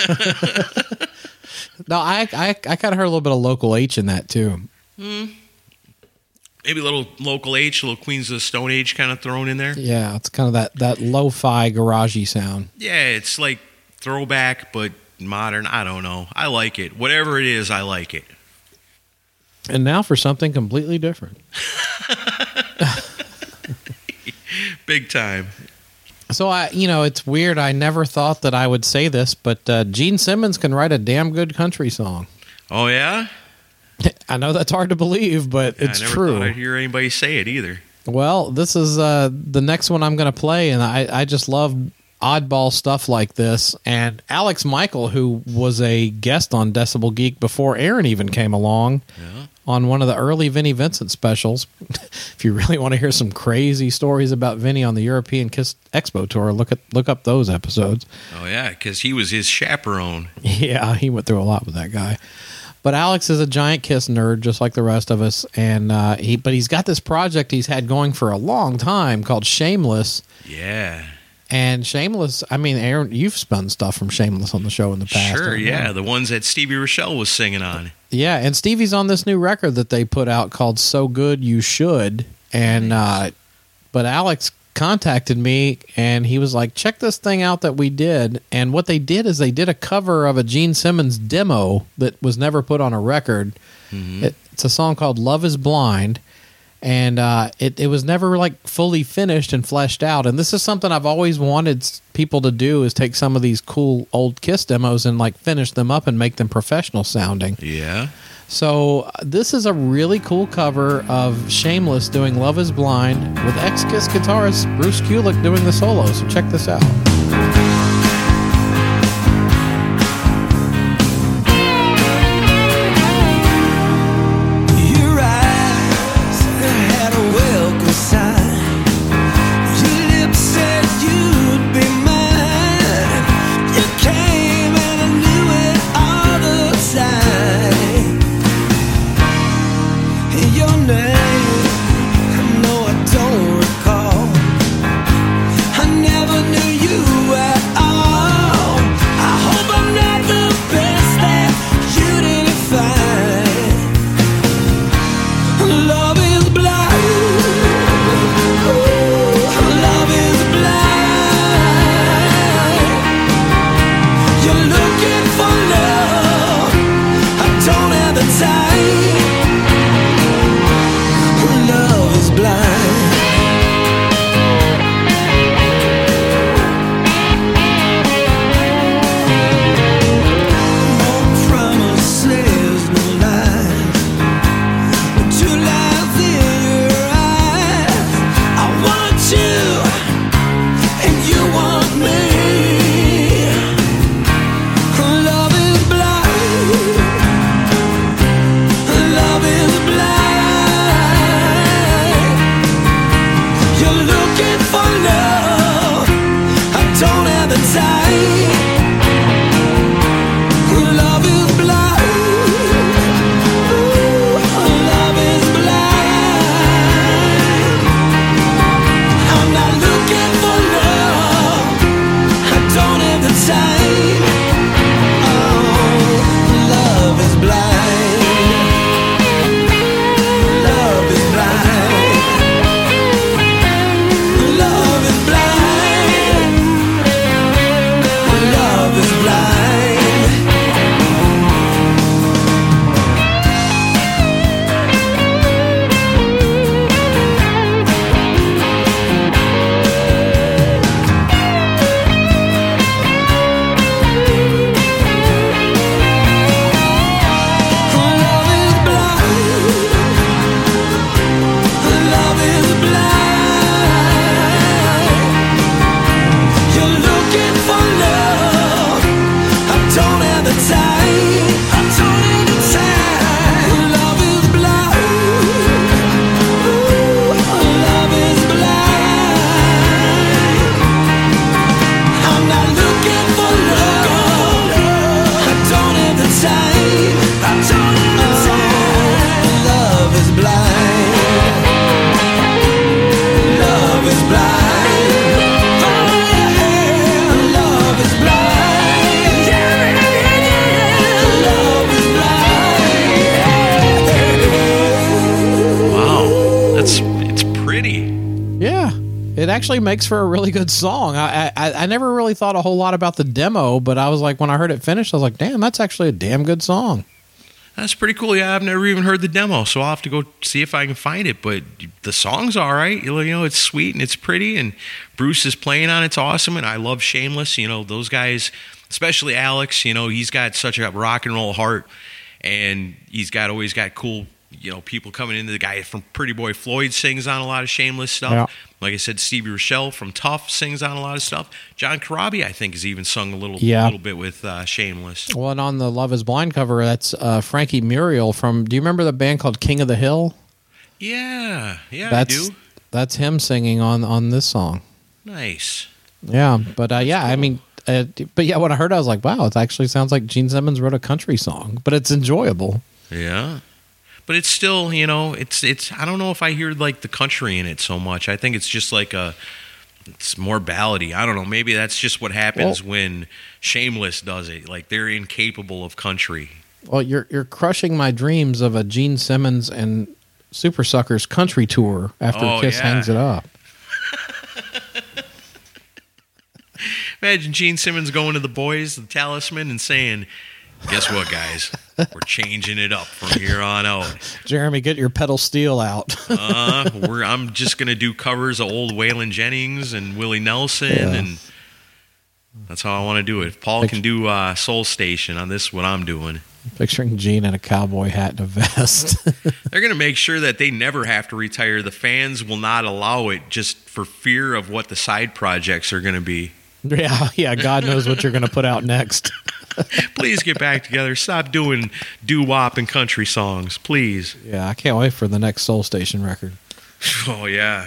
No, I I, I kind of heard a little bit of Local H in that too. Maybe a little Local H, a little Queens of the Stone Age kind of thrown in there. Yeah, it's kind of that that lo-fi garagey sound. Yeah, it's like throwback, but modern. I don't know. I like it. Whatever it is, I like it. And now for something completely different. Big time. So I, you know, it's weird. I never thought that I would say this, but uh, Gene Simmons can write a damn good country song. Oh, yeah? I know that's hard to believe, but it's I never true. thought I'd hear anybody say it either. Well, this is uh, the next one I'm going to play, and I, I just love oddball stuff like this. And Alex Michael, who was a guest on Decibel Geek before Aaron even came along, Yeah. on one of the early Vinnie Vincent specials. If you really want to hear some crazy stories about Vinnie on the European Kiss Expo tour, look at look up those episodes. Oh, yeah, because he was his chaperone. Yeah, he went through a lot with that guy. But Alex is a giant Kiss nerd, just like the rest of us, and uh, he but he's got this project he's had going for a long time called Shameless. Yeah. And Shameless, I mean, Aaron, you've spun stuff from Shameless on the show in the past. Sure, haven't you? yeah. The ones that Stevie Rochelle was singing on. Yeah, and Stevie's on this new record that they put out called So Good You Should. And uh, but Alex contacted me and he was like, check this thing out that we did. And what they did is they did a cover of a Gene Simmons demo that was never put on a record. Mm-hmm. It, it's a song called Love is Blind. And uh, it, it was never like fully finished and fleshed out. And this is something I've always wanted s- people to do, is take some of these cool old Kiss demos and like finish them up and make them professional sounding. Yeah. So uh, this is a really cool cover of Shameless doing Love is Blind with ex-Kiss guitarist Bruce Kulick doing the solo. So check this out. Your eyes had a welcome sign. Your lips said you'd be mine. You came and I knew it all the time. Your name, I know I don't recall. I never knew you actually makes for a really good song. I, I I never really thought a whole lot about the demo, but I was like, when I heard it finished, I was like, damn, that's actually a damn good song. That's pretty cool. Yeah, I've never even heard the demo, so I'll have to go see if I can find it. But the song's all right. You know, it's sweet and it's pretty, and Bruce is playing on it. It's awesome, and I love Shameless. You know, those guys, especially Alex, you know, he's got such a rock and roll heart, and he's got always got cool, you know, people coming into the guy from Pretty Boy Floyd sings on a lot of Shameless stuff. Yeah. Like I said, Stevie Rochelle from Tough sings on a lot of stuff. John Corabi, I think, has even sung a little, Yeah. little bit with uh, Shameless. Well, and on the Love Is Blind cover, that's uh, Frankie Muriel from. Do you remember the band called King of the Hill? Yeah, yeah, That's I do. that's him singing on on this song. Nice. Yeah, but uh, yeah, I mean, uh, but yeah, when I heard it, I was like, wow, it actually sounds like Gene Simmons wrote a country song, but it's enjoyable. Yeah. But it's still, you know, it's it's I don't know if I hear like the country in it so much. I think it's just like a it's more ballady. I don't know. Maybe that's just what happens Well- when Shameless does it. Like they're incapable of country. Well, you're you're crushing my dreams of a Gene Simmons and Super Suckers country tour after Oh, Kiss yeah. hangs it up. Imagine Gene Simmons going to the boys, the Talisman, and saying, "Guess what, guys? We're changing it up from here on out. Jeremy, get your pedal steel out. Uh, we're I'm just gonna do covers of old Waylon Jennings and Willie Nelson, Yeah. and that's how I want to do it. If Paul can do uh, Soul Station on this, what I'm doing." Picturing Gene in a cowboy hat and a vest. They're going to make sure that they never have to retire. The fans will not allow it just for fear of what the side projects are going to be. yeah, yeah. God knows what you're going to put out next. Please get back together. Stop doing doo-wop and country songs, please. Yeah, I can't wait for the next Soul Station record. Oh, yeah.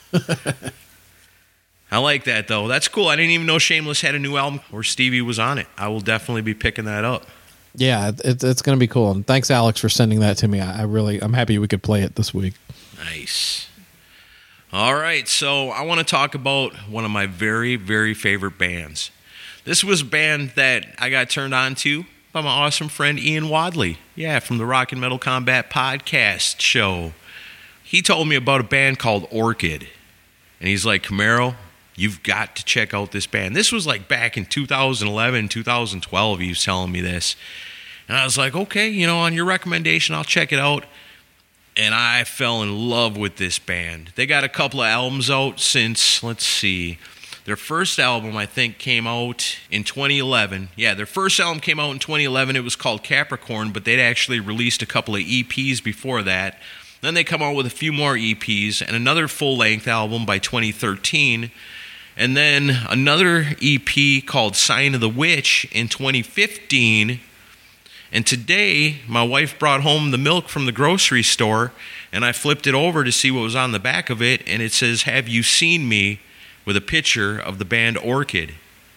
I like that, though. That's cool. I didn't even know Shameless had a new album or Stevie was on it. I will definitely be picking that up. Yeah, it, it's it's going to be cool. And thanks, Alex, for sending that to me. I, I really, I'm happy we could play it this week. Nice. All right, so I want to talk about one of my very, very favorite bands. This was a band that I got turned on to by my awesome friend Ian Wadley. Yeah, from the Rock and Metal Combat podcast show. He told me about a band called Orchid. And he's like, Camaro, you've got to check out this band. This was like back in two thousand eleven, two thousand twelve, he was telling me this. And I was like, okay, you know, on your recommendation, I'll check it out. And I fell in love with this band. They got a couple of albums out since, let's see, their first album, I think, came out in twenty eleven. Yeah, their first album came out in twenty eleven. It was called Capricorn, but they'd actually released a couple of E Ps before that. Then they come out with a few more E Ps and another full-length album by twenty thirteen. And then another E P called Sign of the Witch in twenty fifteen. And today, my wife brought home the milk from the grocery store, and I flipped it over to see what was on the back of it, and it says, Have You Seen Me? With a picture of the band Orchid.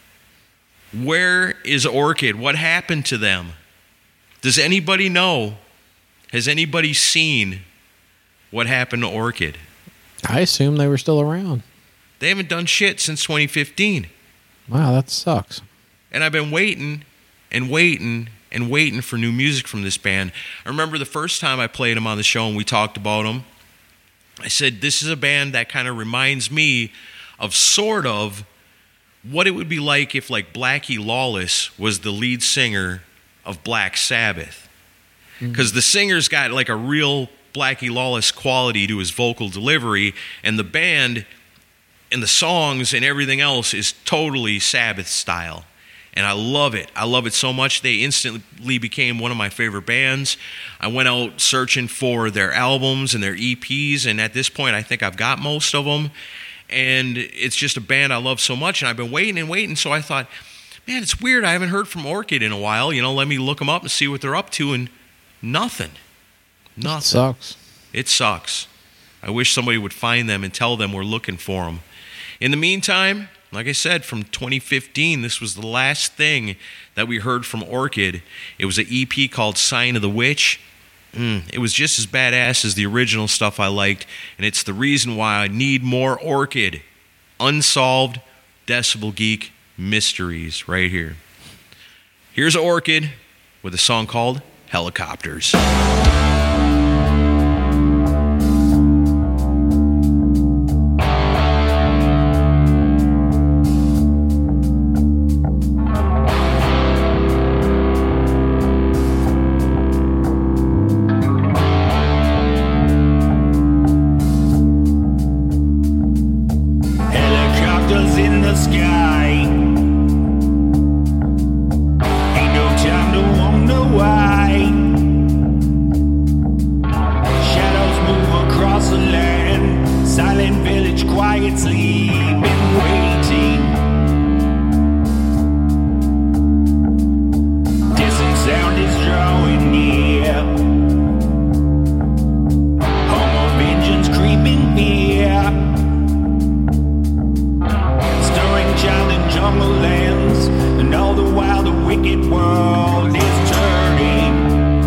Where is Orchid? What happened to them? Does anybody know? Has anybody seen what happened to Orchid? I assume they were still around. They haven't done shit since twenty fifteen. Wow, that sucks. And I've been waiting and waiting and waiting for new music from this band. I remember the first time I played them on the show and we talked about them. I said, this is a band that kind of reminds me of sort of what it would be like if like Blackie Lawless was the lead singer of Black Sabbath. Because mm-hmm. the singer's got like a real Blackie Lawless quality to his vocal delivery, and the band and the songs and everything else is totally Sabbath style. And I love it. I love it so much. They instantly became one of my favorite bands. I went out searching for their albums and their E Ps, and at this point I think I've got most of them. And it's just a band I love so much, and I've been waiting and waiting, so I thought, man, it's weird. I haven't heard from Orchid in a while. You know, let me look them up and see what they're up to, and nothing. Nothing. It sucks. It sucks. I wish somebody would find them and tell them we're looking for them. In the meantime, like I said, from twenty fifteen, this was the last thing that we heard from Orchid. It was an E P called Sign of the Witch. Mm, it was just as badass as the original stuff I liked, and it's the reason why I need more Orchid. Unsolved Decibel Geek mysteries right here. Here's Orchid with a song called Helicopters. the sky. Ain't no time to wonder why. Shadows move across the land. Silent village, quiet sleeping, waiting. Distant sound is drawing near. Home of vengeance creeping fear. Stirring child in jungle lands. And all the while the wicked world is turning.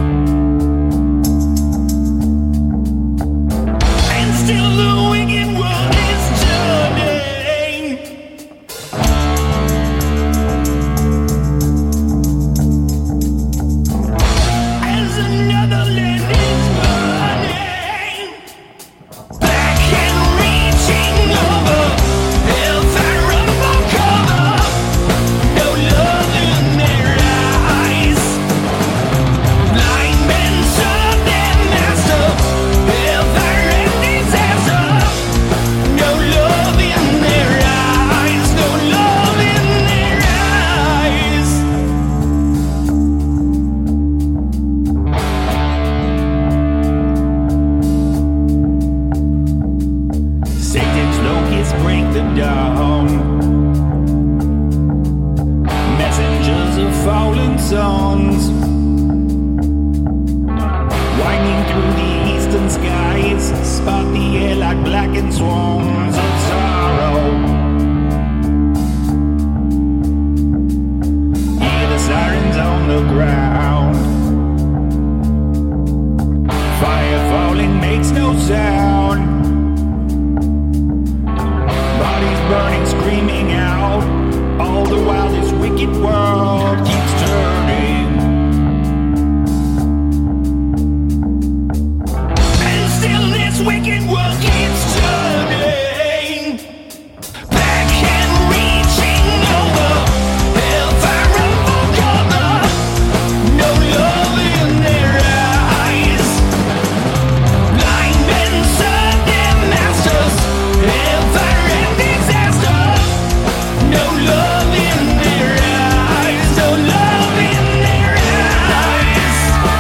And still the wicked world is turning. As another land is burning. Back and reaching over. Hellfire up for cover. No love in their eyes. Blind men serve their master. Hellfire and disaster. No love in their eyes. No love in their eyes. Satan's locusts break the dawn. Messengers of fallen sons. Winding through the eastern skies. Spot the air like blackened swarms of sorrow. Hear the sirens on the ground. Fire falling makes no sound. Bodies burning, screaming out. All the while this wicked world keeps turning. And still this wicked world keeps turning. Back and reaching over. Hellfire up for cover. No love in their eyes. Blind men serve their masters. Hellfire and disaster. No love in their eyes. No love in their eyes.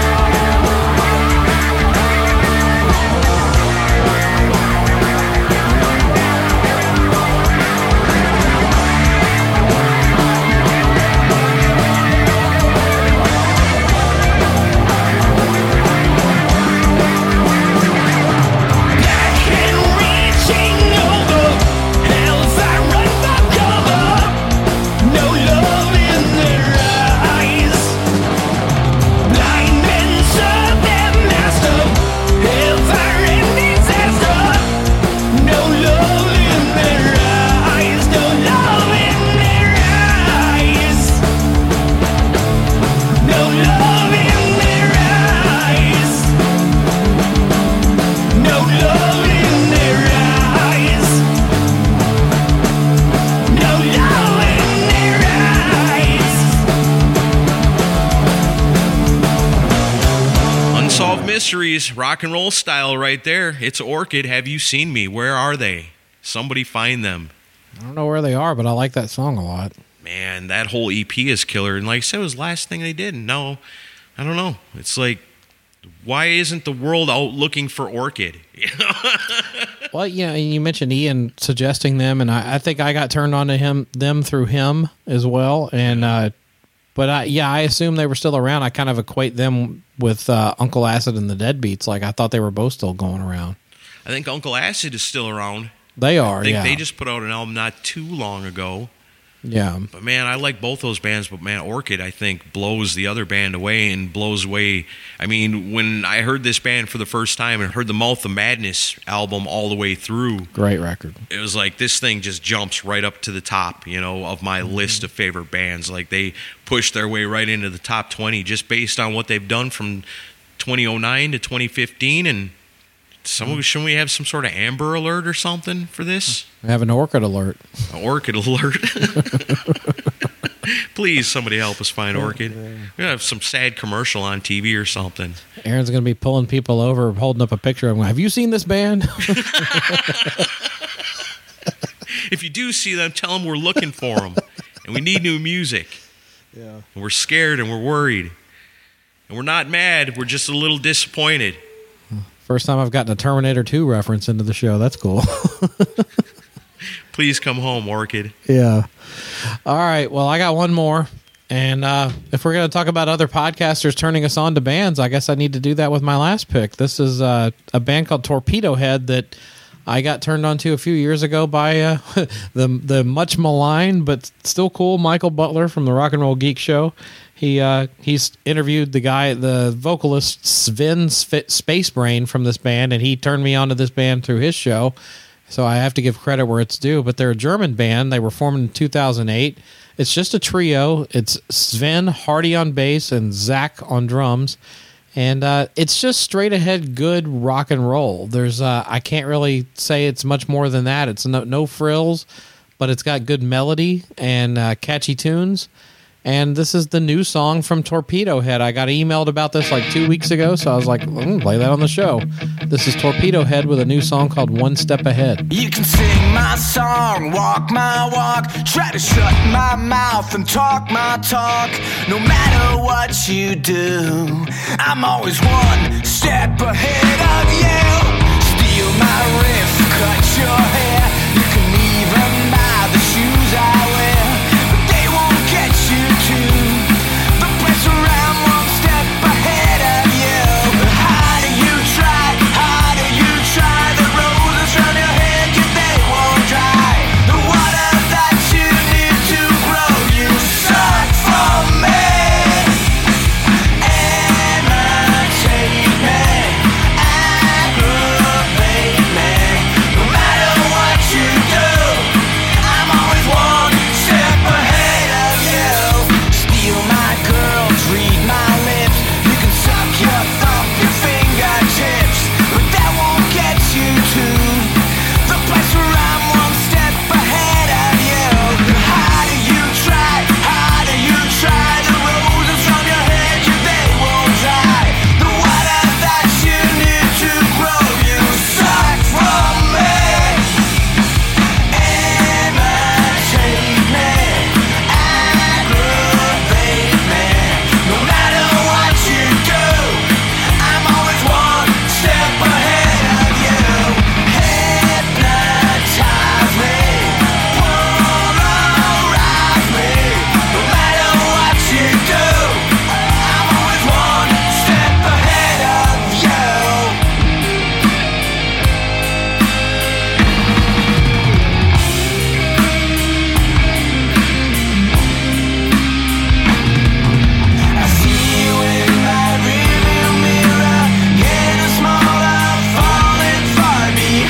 Back and reaching over. Hellfire run for cover. No love in their eyes. Blind men serve their master. Hellfire and disaster. No love in their eyes. No love in their eyes. No love in their eyes. No love in their eyes. No love in their eyes. Unsolved Mysteries, rock and roll style right there. It's Orchid. Have you seen me? Where are they? Somebody find them. I don't know where they are, but I like that song a lot. Man, that whole E P is killer. And like I said, it was the last thing they did. No, I don't know. It's like, why isn't the world out looking for Orchid? Well, yeah, and you mentioned Ian suggesting them, and I, I think I got turned on to him, them through him as well. And uh, but I, yeah, I assume they were still around. I kind of equate them with uh, Uncle Acid and the Deadbeats. Like I thought they were both still going around. I think Uncle Acid is still around. They are. I think yeah, they just put out an album not too long ago. yeah. But man, I like both those bands. But man, Orchid, I think, blows the other band away and blows away. I mean, when I heard this band for the first time and heard the Mouth of Madness album all the way through, Great record. it was like this thing just jumps right up to the top, you know, of my list of favorite bands. Like they push their way right into the top twenty just based on what they've done from twenty oh nine to twenty fifteen. And some, shouldn't we have some sort of Amber Alert or something for this? I have an Orchid alert. An Orchid Alert. Please, somebody help us find Orchid. We're going to have some sad commercial on T V or something. Aaron's going to be pulling people over, holding up a picture of them. Have you seen this band? If you do see them, tell them we're looking for them, and we need new music. Yeah. And we're scared and we're worried, and we're not mad. We're just a little disappointed. First time I've gotten a Terminator two reference into the show. That's cool. Please come home, Orchid. Yeah. All right. Well, I got one more. And uh, if we're going to talk about other podcasters turning us on to bands, I guess I need to do that with my last pick. This is uh, a band called Torpedo Head that I got turned on to a few years ago by uh, the the much maligned but still cool Michael Butler from the Rock and Roll Geek Show. He uh, he's interviewed the guy, the vocalist Sven Spacebrain from this band, and he turned me on to this band through his show. So I have to give credit where it's due. But they're a German band. They were formed in two thousand eight. It's just a trio. It's Sven Hardy on bass and Zach on drums. And uh, it's just straight ahead good rock and roll. There's uh, I can't really say it's much more than that. It's no, no frills, but it's got good melody and uh, catchy tunes. And this is the new song from Torpedo Head. I got emailed about this like two weeks ago, so I was like, I'm going to play that on the show. This is Torpedo Head with a new song called One Step Ahead. You can sing my song, walk my walk, try to shut my mouth and talk my talk. No matter what you do, I'm always one step ahead of you. Steal my riff, cut your hair. You can even buy the shoes I wear, but they won't get you to the place where I'm one step ahead of you. How do you try? How do you try? The roses from your head, yeah, they won't dry. The water that you need to grow, you suck from me. Imitate me, aggravate me. No matter what you do, I'm always one step ahead of you. Steal my girls, read my lips. You can suck your thumb, your fingertips, but that won't get you to the place where I'm one step ahead of you. How do you try? How do you try? The roses from your head, yeah, they won't dry. The water that you need to grow, you suck from me. Imitate me, aggravate me. No matter what you do, I'm always one step ahead of you. Hypnotize me, polarize me. No matter what you do, I'm always one step ahead of you. I see you in my rearview mirror, getting smaller, falling far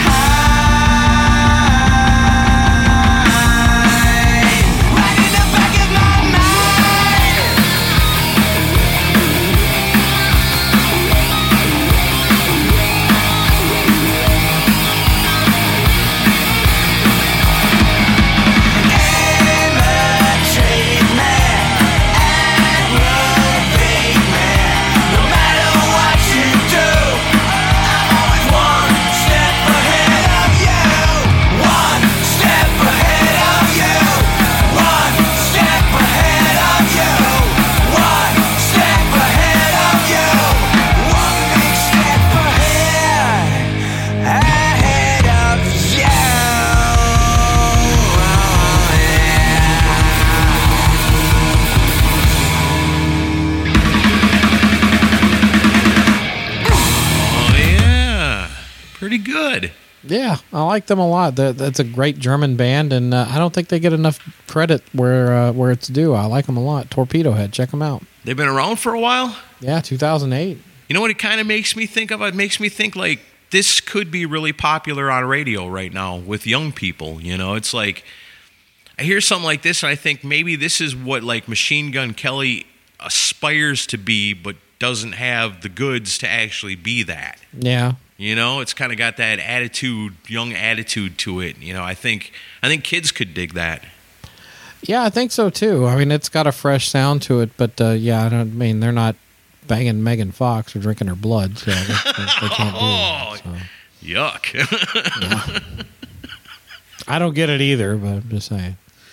behind. Right in the back of my mind. Imitate me, aggravate me. No matter what you do, I'm always one step ahead of you. One step ahead of you. One step ahead of you. One step ahead of you. One big step ahead, ahead of you. Oh, yeah. Pretty good. Yeah, I like them a lot. That- That's a great German band, and uh, I don't think they get enough credit where uh, where it's due. I like them a lot. Torpedo Head, check them out. They've been around for a while. Yeah, two thousand eight. You know what it kind of makes me think of? It makes me think like this could be really popular on radio right now with young people. You know, it's like I hear something like this and I think maybe this is what like Machine Gun Kelly aspires to be, but doesn't have the goods to actually be that. Yeah. You know, it's kind of got that attitude, young attitude to it. You know, I think I think kids could dig that. Yeah, I think so too. I mean, it's got a fresh sound to it, but uh, yeah, I don't I mean they're not banging Megan Fox or drinking her blood, so they, they, they can't do that. So. Yuck. I don't get it either, but I'm just saying.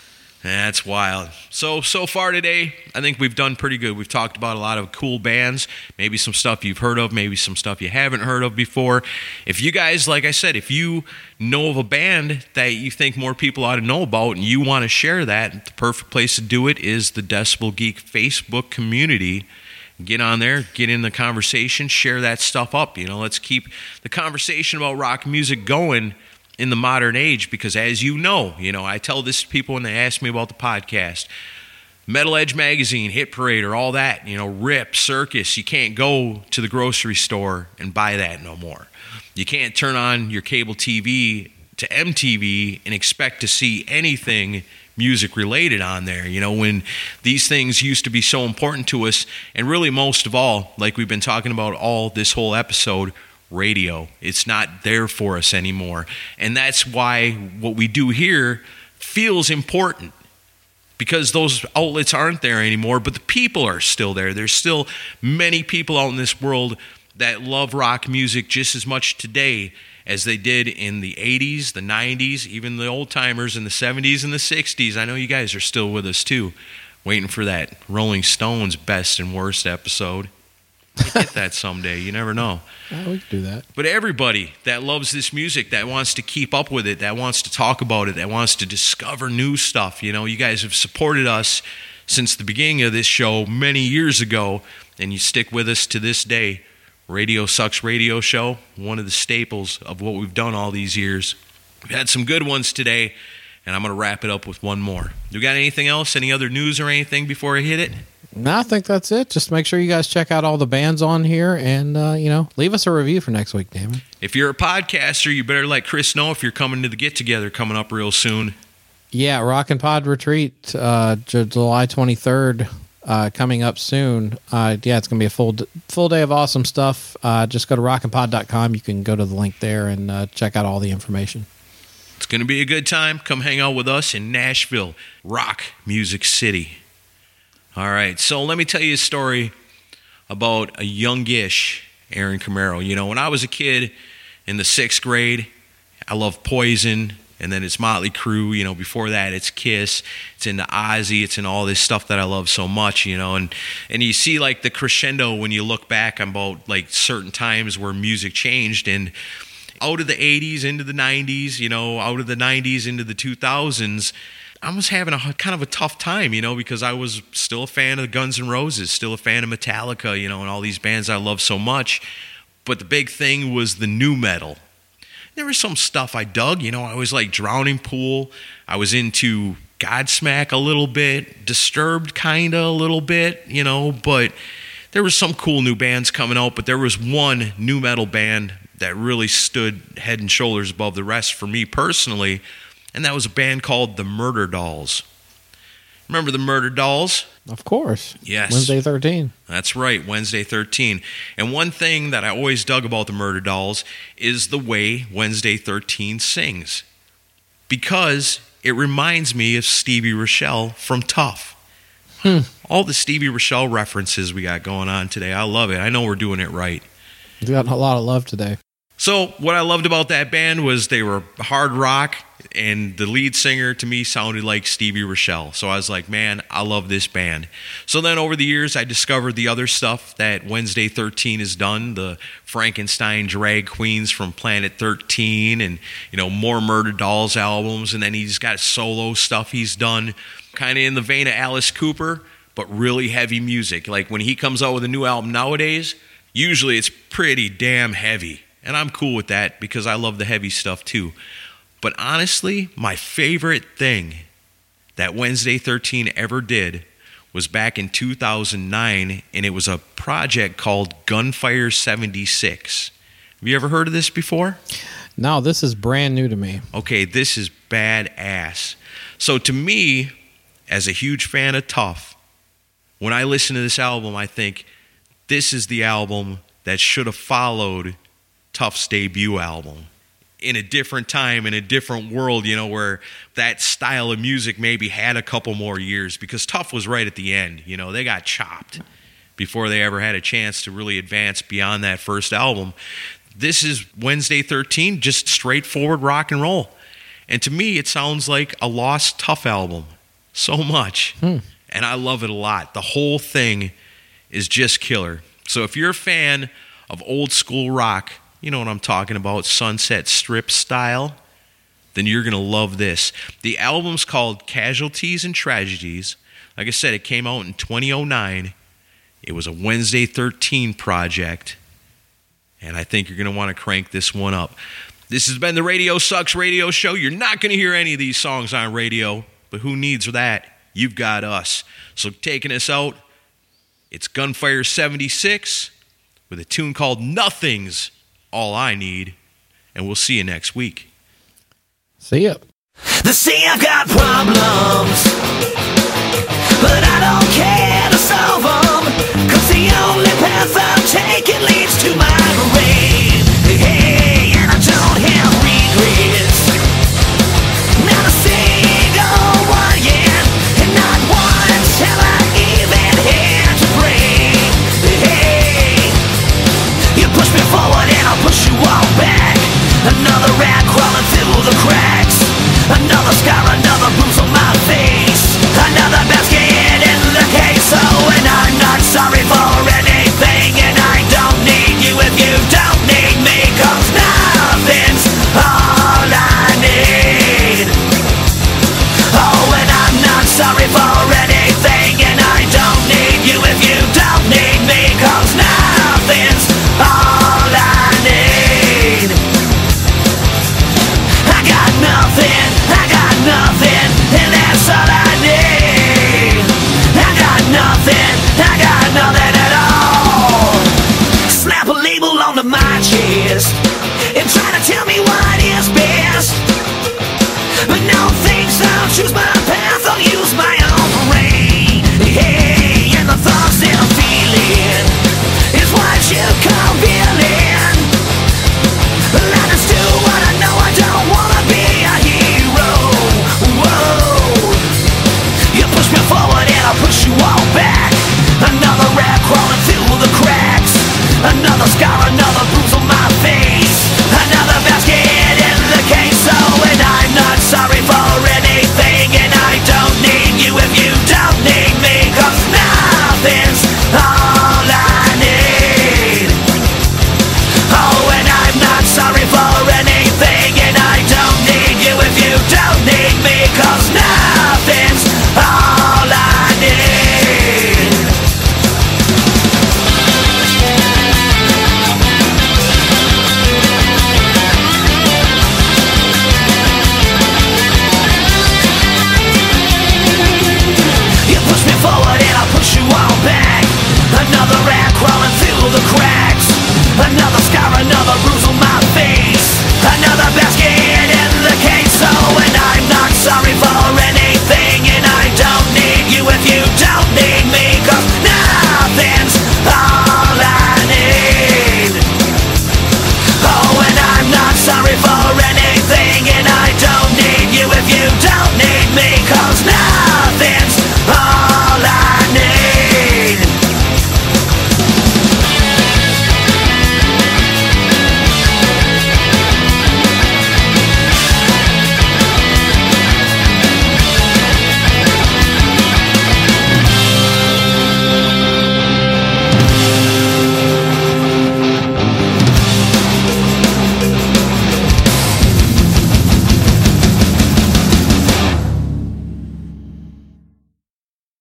That's wild. So, so far today, I think we've done pretty good. We've talked about a lot of cool bands, maybe some stuff you've heard of, maybe some stuff you haven't heard of before. If you guys, like I said, if you know of a band that you think more people ought to know about and you want to share that, the perfect place to do it is the Decibel Geek Facebook community. Get on there, get in the conversation, share that stuff up. You know, let's keep the conversation about rock music going in the modern age, because as you know, you know, I tell this to people when they ask me about the podcast. Metal Edge Magazine, Hit Parader, all that, you know, Rip, Circus, you can't go to the grocery store and buy that no more. You can't turn on your cable T V to M T V and expect to see anything music related on there. You know, when these things used to be so important to us, and really most of all, like we've been talking about all this whole episode, radio. It's not there for us anymore. And that's why what we do here feels important, because those outlets aren't there anymore, but the people are still there. There's still many people out in this world that love rock music just as much today as they did in the eighties, the nineties, even the old timers in the seventies and the sixties. I know you guys are still with us too, waiting for that Rolling Stones best and worst episode. We'll get that someday. You never know. Yeah, we can do that. But everybody that loves this music, that wants to keep up with it, that wants to talk about it, that wants to discover new stuff, you know, you guys have supported us since the beginning of this show many years ago, and you stick with us to this day. Radio Sucks Radio Show, one of the staples of what we've done all these years. We've had some good ones today, and I'm going to wrap it up with one more. You got anything else? Any other news or anything before I hit it? No, I think that's it. Just make sure you guys check out all the bands on here, and uh, you know, leave us a review for next week, damn it. If you're a podcaster, you better let Chris know if you're coming to the get-together coming up real soon. Yeah, Rock and Pod Retreat, uh, July twenty-third, uh, coming up soon. Uh, yeah, it's going to be a full full day of awesome stuff. Uh, just go to rock and pod dot com. You can go to the link there and uh, check out all the information. It's going to be a good time. Come hang out with us in Nashville, Rock Music City. All right, so let me tell you a story about a youngish Aaron Camaro. You know, when I was a kid in the sixth grade, I loved Poison, and then it's Motley Crue. You know, before that, it's Kiss. It's into Ozzy. It's in all this stuff that I love so much, you know. And, and you see, like, the crescendo when you look back on about, like, certain times where music changed. And out of the eighties into the nineties, you know, out of the nineties into the two thousands, I was having a kind of a tough time, you know, because I was still a fan of Guns N' Roses, still a fan of Metallica, you know, and all these bands I love so much. But the big thing was the nu metal. There was some stuff I dug, you know. I was like Drowning Pool. I was into Godsmack a little bit, Disturbed kind of a little bit, you know. But there was some cool new bands coming out. But there was one nu metal band that really stood head and shoulders above the rest for me personally. And that was a band called the Murder Dolls. Remember the Murder Dolls? Of course. Yes. Wednesday thirteen. That's right, Wednesday thirteen. And one thing that I always dug about the Murder Dolls is the way Wednesday thirteen sings. Because it reminds me of Stevie Rochelle from Tough. Hmm. All the Stevie Rochelle references we got going on today. I love it. I know we're doing it right. You got a lot of love today. So what I loved about that band was they were hard rock, and the lead singer to me sounded like Stevie Rochelle. So I was like, man, I love this band. So then over the years, I discovered the other stuff that Wednesday thirteen has done, the Frankenstein drag queens from Planet thirteen, and, you know, more Murder Dolls albums. And then he's got solo stuff he's done, kind of in the vein of Alice Cooper, but really heavy music. Like when he comes out with a new album nowadays, usually it's pretty damn heavy. And I'm cool with that because I love the heavy stuff too. But honestly, my favorite thing that Wednesday thirteen ever did was back in two thousand nine, and it was a project called Gunfire seventy-six. Have you ever heard of this before? No, this is brand new to me. Okay, this is badass. So to me, as a huge fan of Tough, when I listen to this album, I think this is the album that should have followed Tough's debut album in a different time, in a different world, you know, where that style of music maybe had a couple more years, because Tough was right at the end. You know, they got chopped before they ever had a chance to really advance beyond that first album. This is Wednesday thirteen, just straightforward rock and roll. And to me, it sounds like a Lost Tough album. So much. Hmm. And I love it a lot. The whole thing is just killer. So if you're a fan of old school rock, you know what I'm talking about, Sunset Strip style, then you're going to love this. The album's called Casualties and Tragedies. Like I said, it came out in twenty oh nine. It was a Wednesday thirteen project. And I think you're going to want to crank this one up. This has been the Radio Sucks Radio Show. You're not going to hear any of these songs on radio, but who needs that? You've got us. So taking us out, it's Gunfire seventy-six with a tune called Nothing's All I Need. And we'll see you next week. See ya. They say I've got problems.